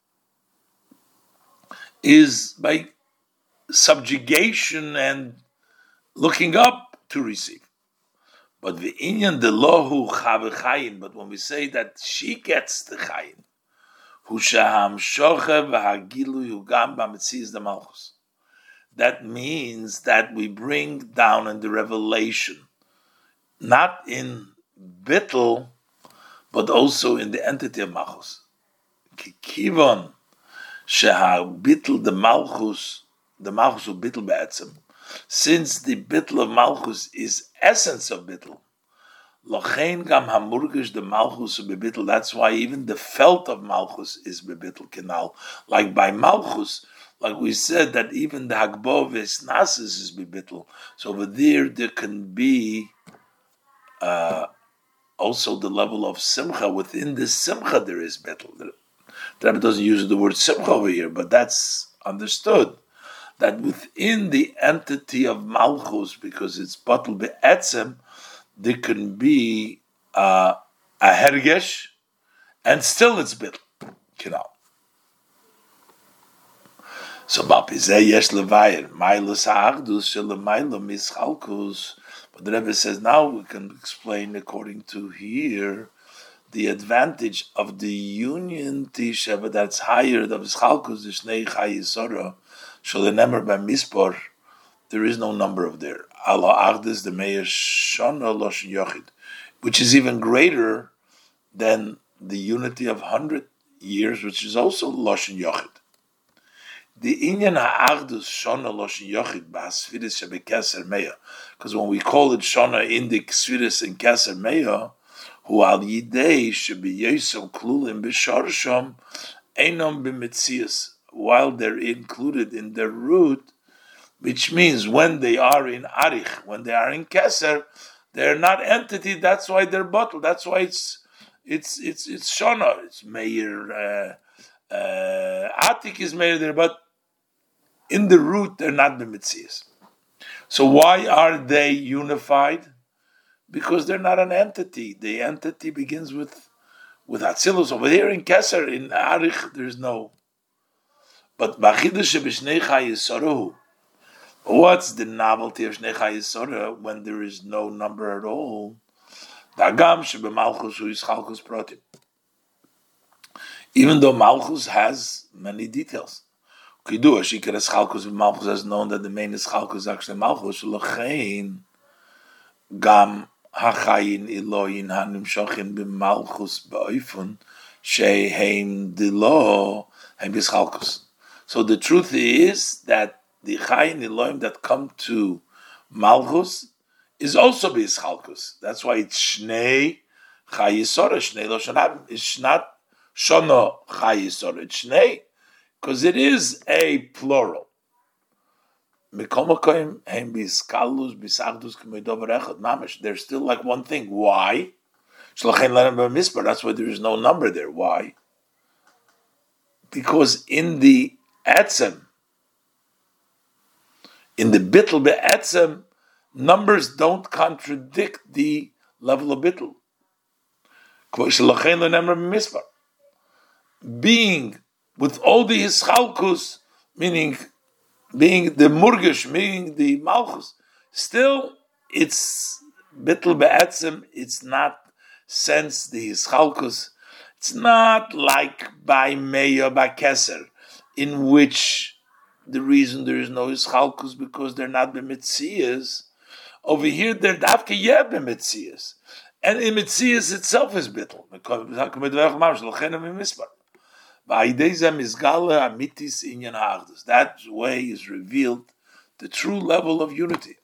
is by subjugation and looking up to receive. But the inyan de lohu chavechayin. But when we say that she gets the chayin, hu shaham shochev v'hagilu yugam b'metzias the malchus. That means that we bring down in the revelation, not in bittul, but also in the entity of malchus. Kikivon sheha bittul the malchus u bittul be'etzem. Since the bittul of malchus is essence of bittul, lochein gam hamurgish the malchus bebittul. That's why even the felt of malchus is bebittul kenal. Like by malchus, like we said that even the hagbov nasis is bebittul. So over there can be also the level of simcha. Within the simcha there is bittul. The Rebbe doesn't use the word simcha over here, but that's understood. That within the entity of malchus, because it's batul be'etzem, there can be a hergesh, and still it's bittul. So bapizeh yesh levayir ma'ilus ha'achdus shelemaylo mischalkus. But the Rebbe says now we can explain according to here the advantage of the union tisheva that's higher than mischalkus the shnei chayisora. Sholenemer by mispor, there is no number of there. Allah Agdis the Meir Shana Loshin Yochid, which is even greater than the unity of 100 years, which is also Loshin Yochid. The Inyan Ha'agdus Shana Loshin Yochid Ba'asfiris Shebekeser Meir, because when we call it Shana in the Ksfiris and Keser Meir, Hu Al Yidei Shebi Yesem Klulim B'Sharsham Einom B'Metzias, while they're included in the root, which means when they are in arich, when they are in keser, they're not entity. That's why they're bottled. That's why it's shona. It's meir Atik is made there, but in the root they're not B'mitzias. So why are they unified? Because they're not an entity. The entity begins with Atzilus. Over here in Keser, in Arich, there's no. But B'chidush B'shnei Chai Yisoru. What's the novelty of Shnei Chai Yisoru when there is no number at all? Dagam Shebemalchus Hu Yischalkus Protim. Even though Malchus has many details. Kidu Ashikar Eschalkus Malchus has known that the main Eschalkus is actually Malchus. L'chein Gam Hachayin Eloyin Hanim Shochin B'Malchus B'Oifun Sheheim Dilo Heim Yischalkus. So the truth is that the Chayin Elohim that come to Malchus is also B'Yischalkus. That's why it's Shnei Chai Yisora, Shnei Lo Shonab. It's not Shono Chai Yisora, it's Shnei, because it is a plural. They're still like one thing. Why? That's why there is no number there. Why? Because in the Etzem, in the Bittul Be'etzem, numbers don't contradict the level of Bittul. Being with all the Hischalkus, meaning being the Murgish, meaning the Malchus, still it's Bittul Be'etzem, it's not sense the Hischalkus. It's not like by Meya, by Keser, in which the reason there is no Hischalkus because they're not B'mitzias. Over here, they're Davke Yeh B'mitzias. And in Mitzias itself is Bittul. That way is revealed the true level of unity.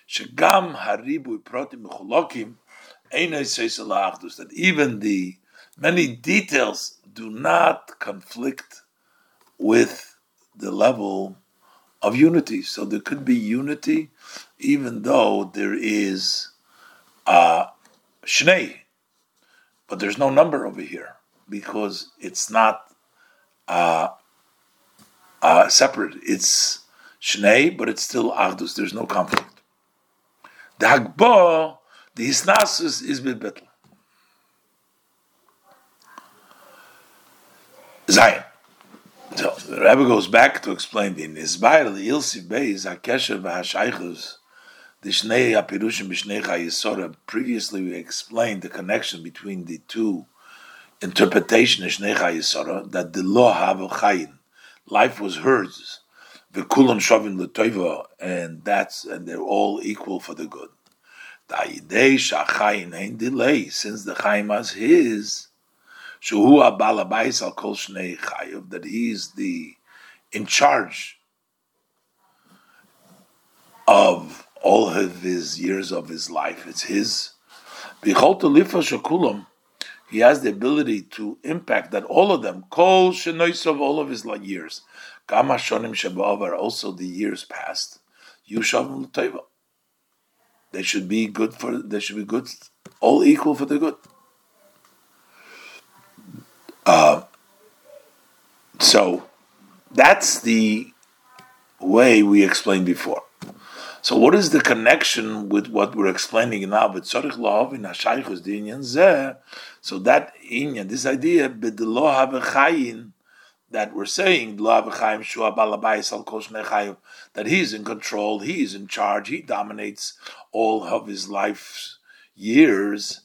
That even the many details do not conflict with the level of unity. So there could be unity even though there is Shnei, but there's no number over here because it's not separate. It's Shnei, but it's still Achdus. There's no conflict. The Hagbah, the Hisnasus is B'Bittul. Zion. So the Rebbe goes back to explain the Nisbair, the Ilsi Beis, HaKesher v'Hashaychus, the Shnei HaPirushim b'Shnei Chai Yisora. Previously we explained the connection between the two interpretation of Shnei Chai Yisora, that the Lo Havel Chayin, life was hers, v'Kulon Shavin L'Toiva, and they're all equal for the good. Da'idei Sha'chayin Hein Delay, since the Chaim was his, Shuhu Abal Abayis Al Kol Shnei Chayiv, that he is in charge of all of his years of his life. It's his. B'chol Tolifa Shakulam, he has the ability to impact that all of them, Kol Shenoisav, all of his years, Gama Shonim Shaba'avar, also the years past, Yushavim L'Teiva. They should be good, all equal for the good. So that's the way we explained before. So what is the connection with what we're explaining now? So that inyan, this idea, that we're saying, that he's in control, he's in charge, he dominates all of his life's years.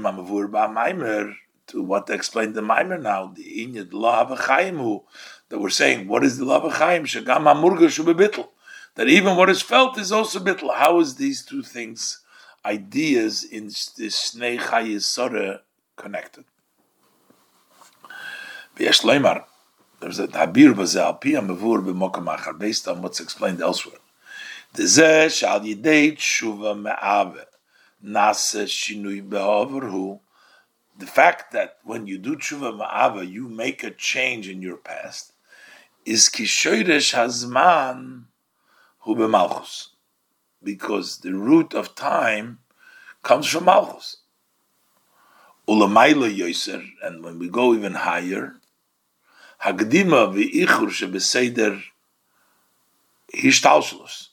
To what explained the Maimer now, the Inyad Lav Chaim, that we're saying, what is the Lav Chaim? Shagam Hamurgash Ubitl. That even what is felt is also bitl. How is these two things, ideas in this Shnei Chai Yisora connected? V'yesh Leimar, there's a Habir Bazeh Al Pi HaMavur B'Mokom Achar, based on what's explained elsewhere. Dezeh Shal Yidei Tshuva Me'ave Nase Shinui Be'overhu. The fact that when you do tshuva ma'ava, you make a change in your past, is kishoyresh hazman hu b'malchus, because the root of time comes from malchus. Ulamayla yoser, and when we go even higher, Hagdima v'ichur shebeseder hishtalshlus.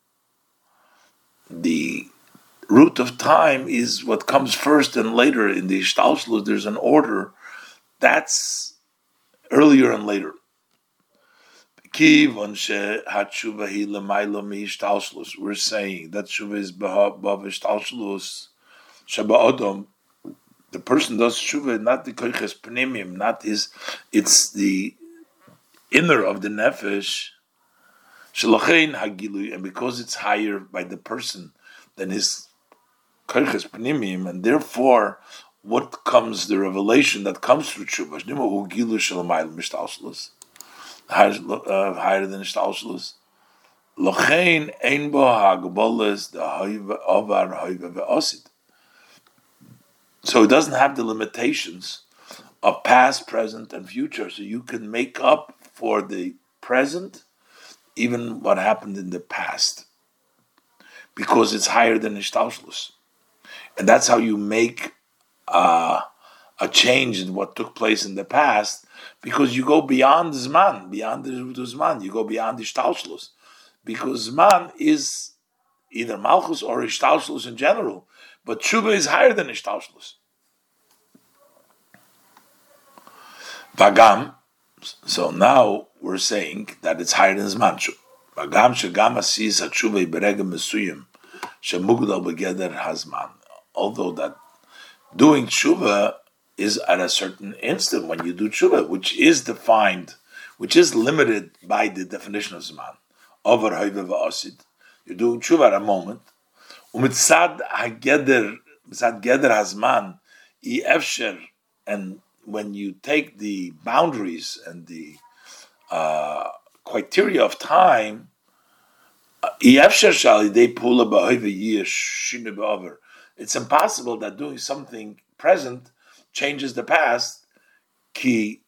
The root of time is what comes first and later. In the hishtalshlus, there's an order that's earlier and later. We're saying that tshuva is b'av hishtalshlus. Shabbat the person does tshuva, not the koiches pnimim, not his. It's the inner of the nefesh. Shelachein hagilui, and because it's higher by the person than his koiches pnimim, and therefore, what comes the revelation that comes through tshuva? Shnimu gilu shelamayil mishtalshlus, higher than shtalshlus. Lochein ein bo hagboles the hoiva avar hoiva ve'osid. So it doesn't have the limitations of past, present, and future. So you can make up for the present, even what happened in the past, because it's higher than Ishtalshlus. And that's how you make a change in what took place in the past, because you go beyond Zman, beyond the Zman, you go beyond Ishtalshlus. Because Zman is either Malchus or Ishtalshlus in general, but Tshuva is higher than Ishtalshlus. Vagam, so now we're saying that it's higher than Zman Tshuva. Vagam shegam asis hatshuva berega mesuyim shemugdal begeder hazman. Although that doing Tshuva is at a certain instant when you do Tshuva, which is defined, which is limited by the definition of Zman. Over hoiva va'asid. You're doing Tshuva at a moment. Umitzad hageder, mitzad geder hazman, efsher, and when you take the boundaries and the criteria of time, it's impossible that doing something present changes the past. The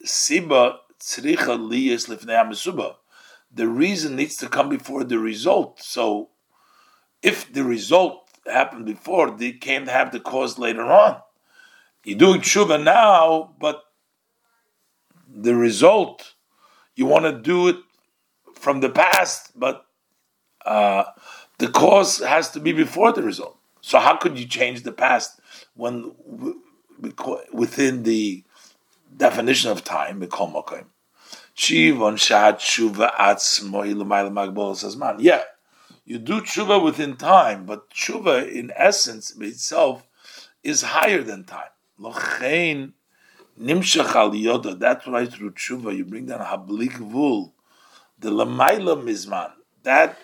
reason needs to come before the result. So if the result happened before, they can't have the cause later on. You're doing tshuva now, but the result, you want to do it from the past, but the cause has to be before the result. So how could you change the past when within the definition of time? Yeah, you do tshuva within time, but tshuva in essence itself is higher than time. Lochein nimshach al yoda. That's why through tshuva you bring down hablik vul, the lamaila mizman, that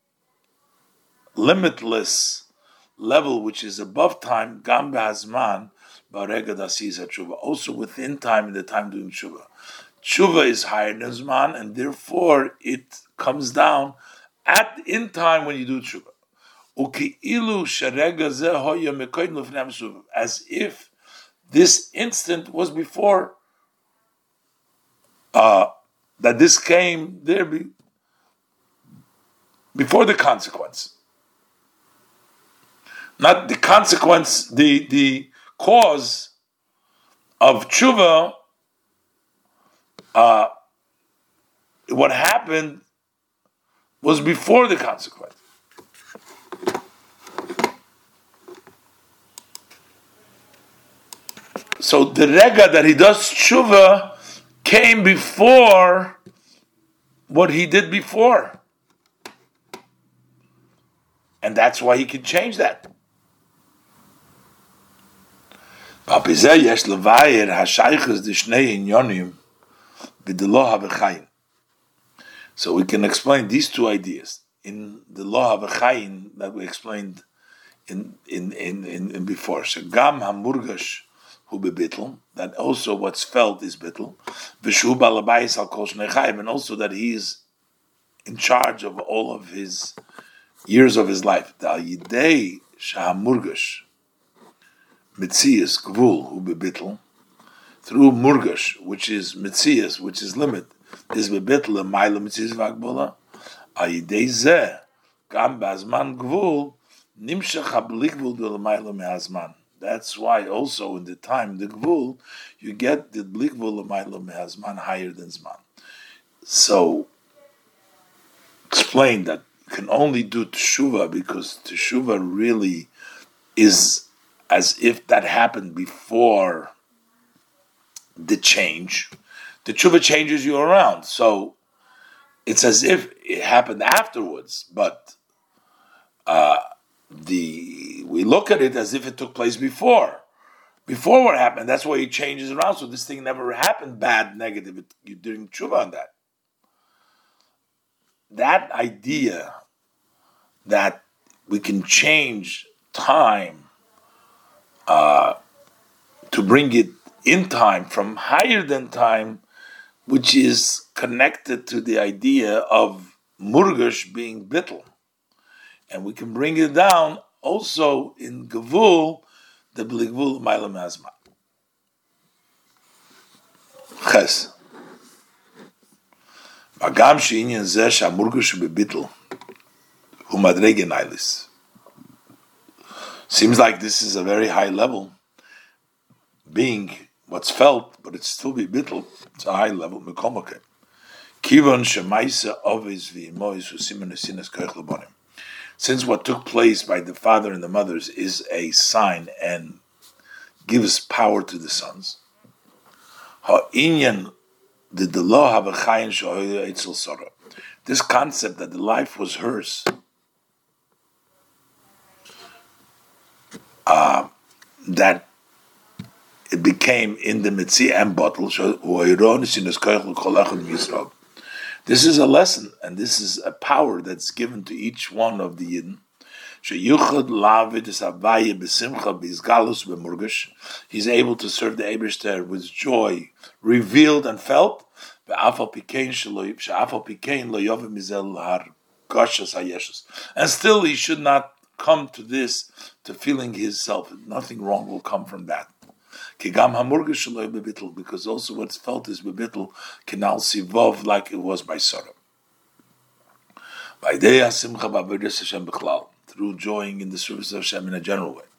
limitless level which is above time. Gam behazman barega dasis tshuva. Also within time, in the time doing tshuva, tshuva is higher than zman, and therefore it comes down in time when you do tshuva. As if this instant was before, that this came there before the consequence. Not the consequence, the cause of tshuva, what happened was before the consequence. So the rega that he does tshuva came before what he did before. And that's why he can change that. So we can explain these two ideas in the law of Chayin that we explained in before. Shagam hamurgash hu bebitl, that also what's felt is bitl. V'shu balabayis al kol shnei chayim, and also that he is in charge of all of his years of his life. Dal yidei shahamurgash mitzias gvul hu bebitl, through murgash, which is mitzias, which is limit, is bebitl mayla mitzias v'agbola. Al yidei zeh gam b'azman gvul nimshach hablik gvul d'lemayla me'azman. That's why also in the time, the Gvul, you get the Bli Gvul L'mayla Mehazman higher than Zman. So, explain that you can only do Teshuvah because Teshuvah really is as if that happened before the change. The Teshuvah changes you around. So, it's as if it happened afterwards, but we look at it as if it took place before. Before what happened, that's why it changes around. So this thing never happened bad, negative. You didn't tshuva on that. That idea that we can change time to bring it in time from higher than time, which is connected to the idea of murgash being bittul. And we can bring it down also in Gavul, the B'ligvul Mailam Hazman. Ches. Magam she'inyan zeh she'amurgash bebitul hu madrege nailis. Seems like this is a very high level, being what's felt, but it's still bebitul. It's a high level. Mekomoke. Kivon shemaisa ovis v'imois usimen esinas koich l'bonim. Since what took place by the father and the mothers is a sign and gives power to the sons, this concept that the life was hers, that it became in the mitzi and bottle. This is a lesson, and this is a power that's given to each one of the Yidden. He's able to serve the Eibishter with joy, revealed and felt. And still he should not come to this, to feeling his self. Nothing wrong will come from that. Because also what's felt is bebitl kinal sivov, like it was by Sarah. Through joying in the service of Hashem in a general way.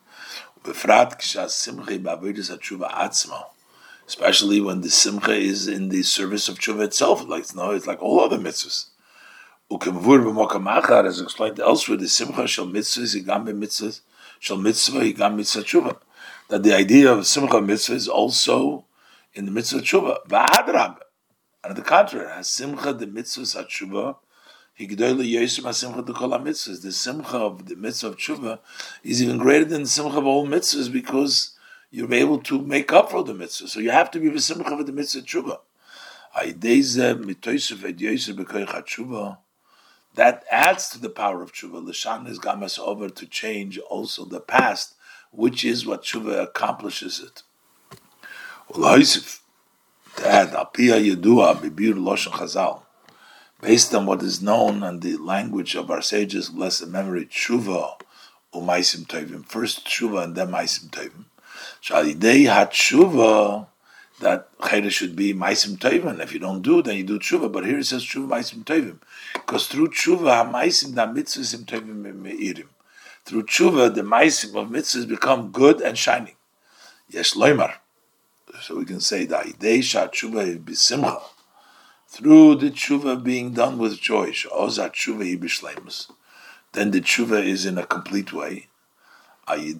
Especially when the simcha is in the service of tshuva itself, it's like all other mitzvahs. As explained elsewhere, the simcha shel mitzvahs higam b'mitzvahs shel mitzvah higam mitzvah tshuva. That the idea of simcha mitzvah is also in the mitzvah tshuva. And on the contrary, has simcha the mitzvahs at tshuva, the simcha of the mitzvah of tshuva is even greater than the simcha of all mitzvahs, because you're able to make up for the mitzvah. So you have to be the simcha of the mitzvah tshuva. That adds to the power of tshuva. L'shan is gamas over, to change also the past, which is what tshuva accomplishes it. Based on what is known and the language of our sages, blessed memory, tshuva umaisim tovim. First tshuva and then maisim tovim. Shalidei hatshuva, that chayre should be maisim tovim. If you don't do, then you do tshuva. But here it says tshuva maisim tovim, because through tshuva ha-maisim da mitzvahsim tovim meirim. Through tshuva, the maisim of mitzvahs become good and shining. Yesh loymar. So we can say that idei tshuva bisimcha. Through the tshuva being done with joy, then the tshuva is in a complete way. Through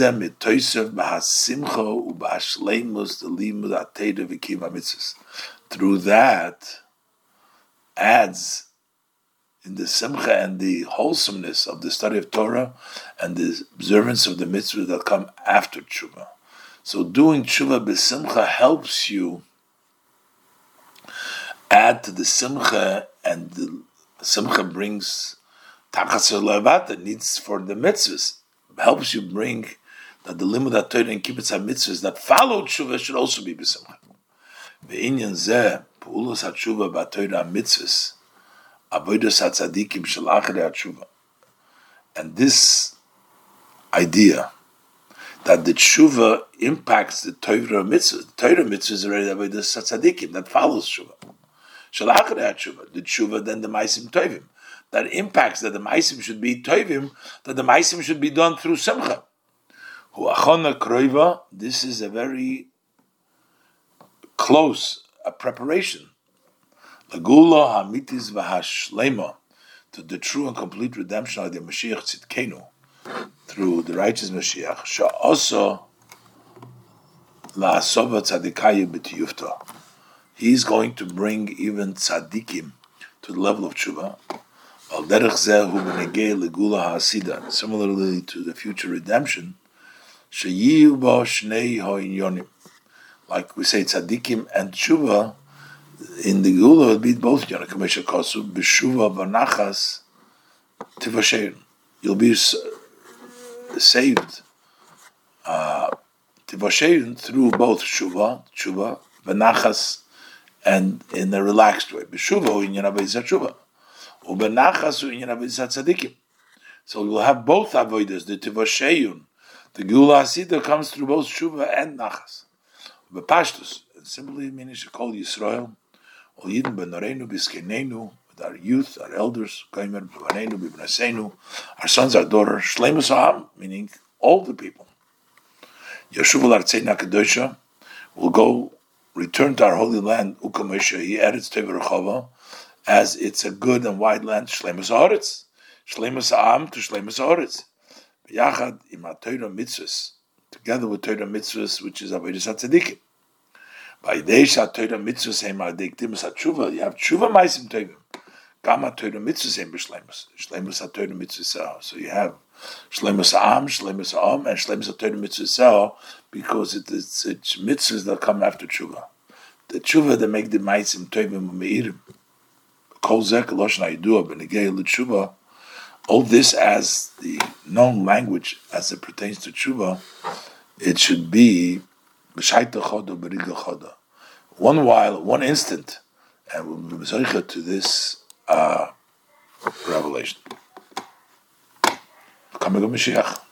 that adds in the simcha and the wholesomeness of the study of Torah and the observance of the mitzvahs that come after tshuva. So doing tshuva b'simcha helps you add to the simcha, and the simcha brings tachas levat needs for the mitzvahs. Helps you bring that the limud Torah and kibbutz mitzvahs that follow tshuva should also be b'simcha. Ve'inyan zeh pu'ulos hatshuva b'Torah mitzvahs avodos hatzadikim shel achrei hatshuva. And this idea that the tshuva impacts the Torah mitzvahs. The Torah mitzvahs is already avodos hatzadikim that follows tshuva. The tshuva, then the maisim tovim. That impacts that the maisim should be tovim, that the maisim should be done through simcha. This is a very close preparation. Lagula hamitis v'hashlema, to the true and complete redemption of the Mashiach Tzidkenu, through the righteous Mashiach. Sha'oso la'asova tzadikayu b'tiyufta. He is going to bring even tzadikim to the level of tshuva. Al derech zeh hu b'negei legula ha'asida. Similarly to the future redemption, sheyiyu bo shnei ha'inyonim. Like we say, tzadikim and tshuva, in the Gula would be both Yonah Kamesha Kosu, Beshuva Vanachas Tivashein. You'll be saved Tivashein through both Tshuva, Vanachas, and in a relaxed way. Beshuva in Yanabizat Tshuva. Ubenachas in Yanabizat Tzadikim. So you'll have both avoiders, the Tivashein. The Gula Asida comes through both Tshuva and Nachas. Bepashtus, simply meaning Shekol Yisrael. With our youth, our elders, our sons, our daughters, Shleimus Ha'am, meaning all the people. Yeshuv al-Artzeina Kedosha will go, return to our holy land, Ukamesha, he Eretz Teva Rechava, as it's a good and wide land, Shleimus Ha'aretz, Shleimus Ha'am to Shleimus Ha'aretz. Yachad im HaTorah Mitzvahs, together with Torah Mitzvahs, which is Avodas HaTzadikim. By Deisha Torah Mitzvahs Heim Adektimus HaTshuva, you have Tshuva Maisim Tovim. Gama Torah Mitzvahs Heim B'Shleimus. Shleimus HaTorah Mitzvahs. So you have Shleimus Ha'am, Shleimus Ha'am, and Shleimus HaTorah Mitzvahs, because it's mitzvahs that come after Tshuva. The Tshuva that make the Maisim Tovim U'Meirim. Kol Zek Loshna Yidua B'Negei L'Tshuva. All this as the known language as it pertains to Tshuva, it should be one while, one instant, and we'll be Messiah to this revelation. Coming of Mashiach.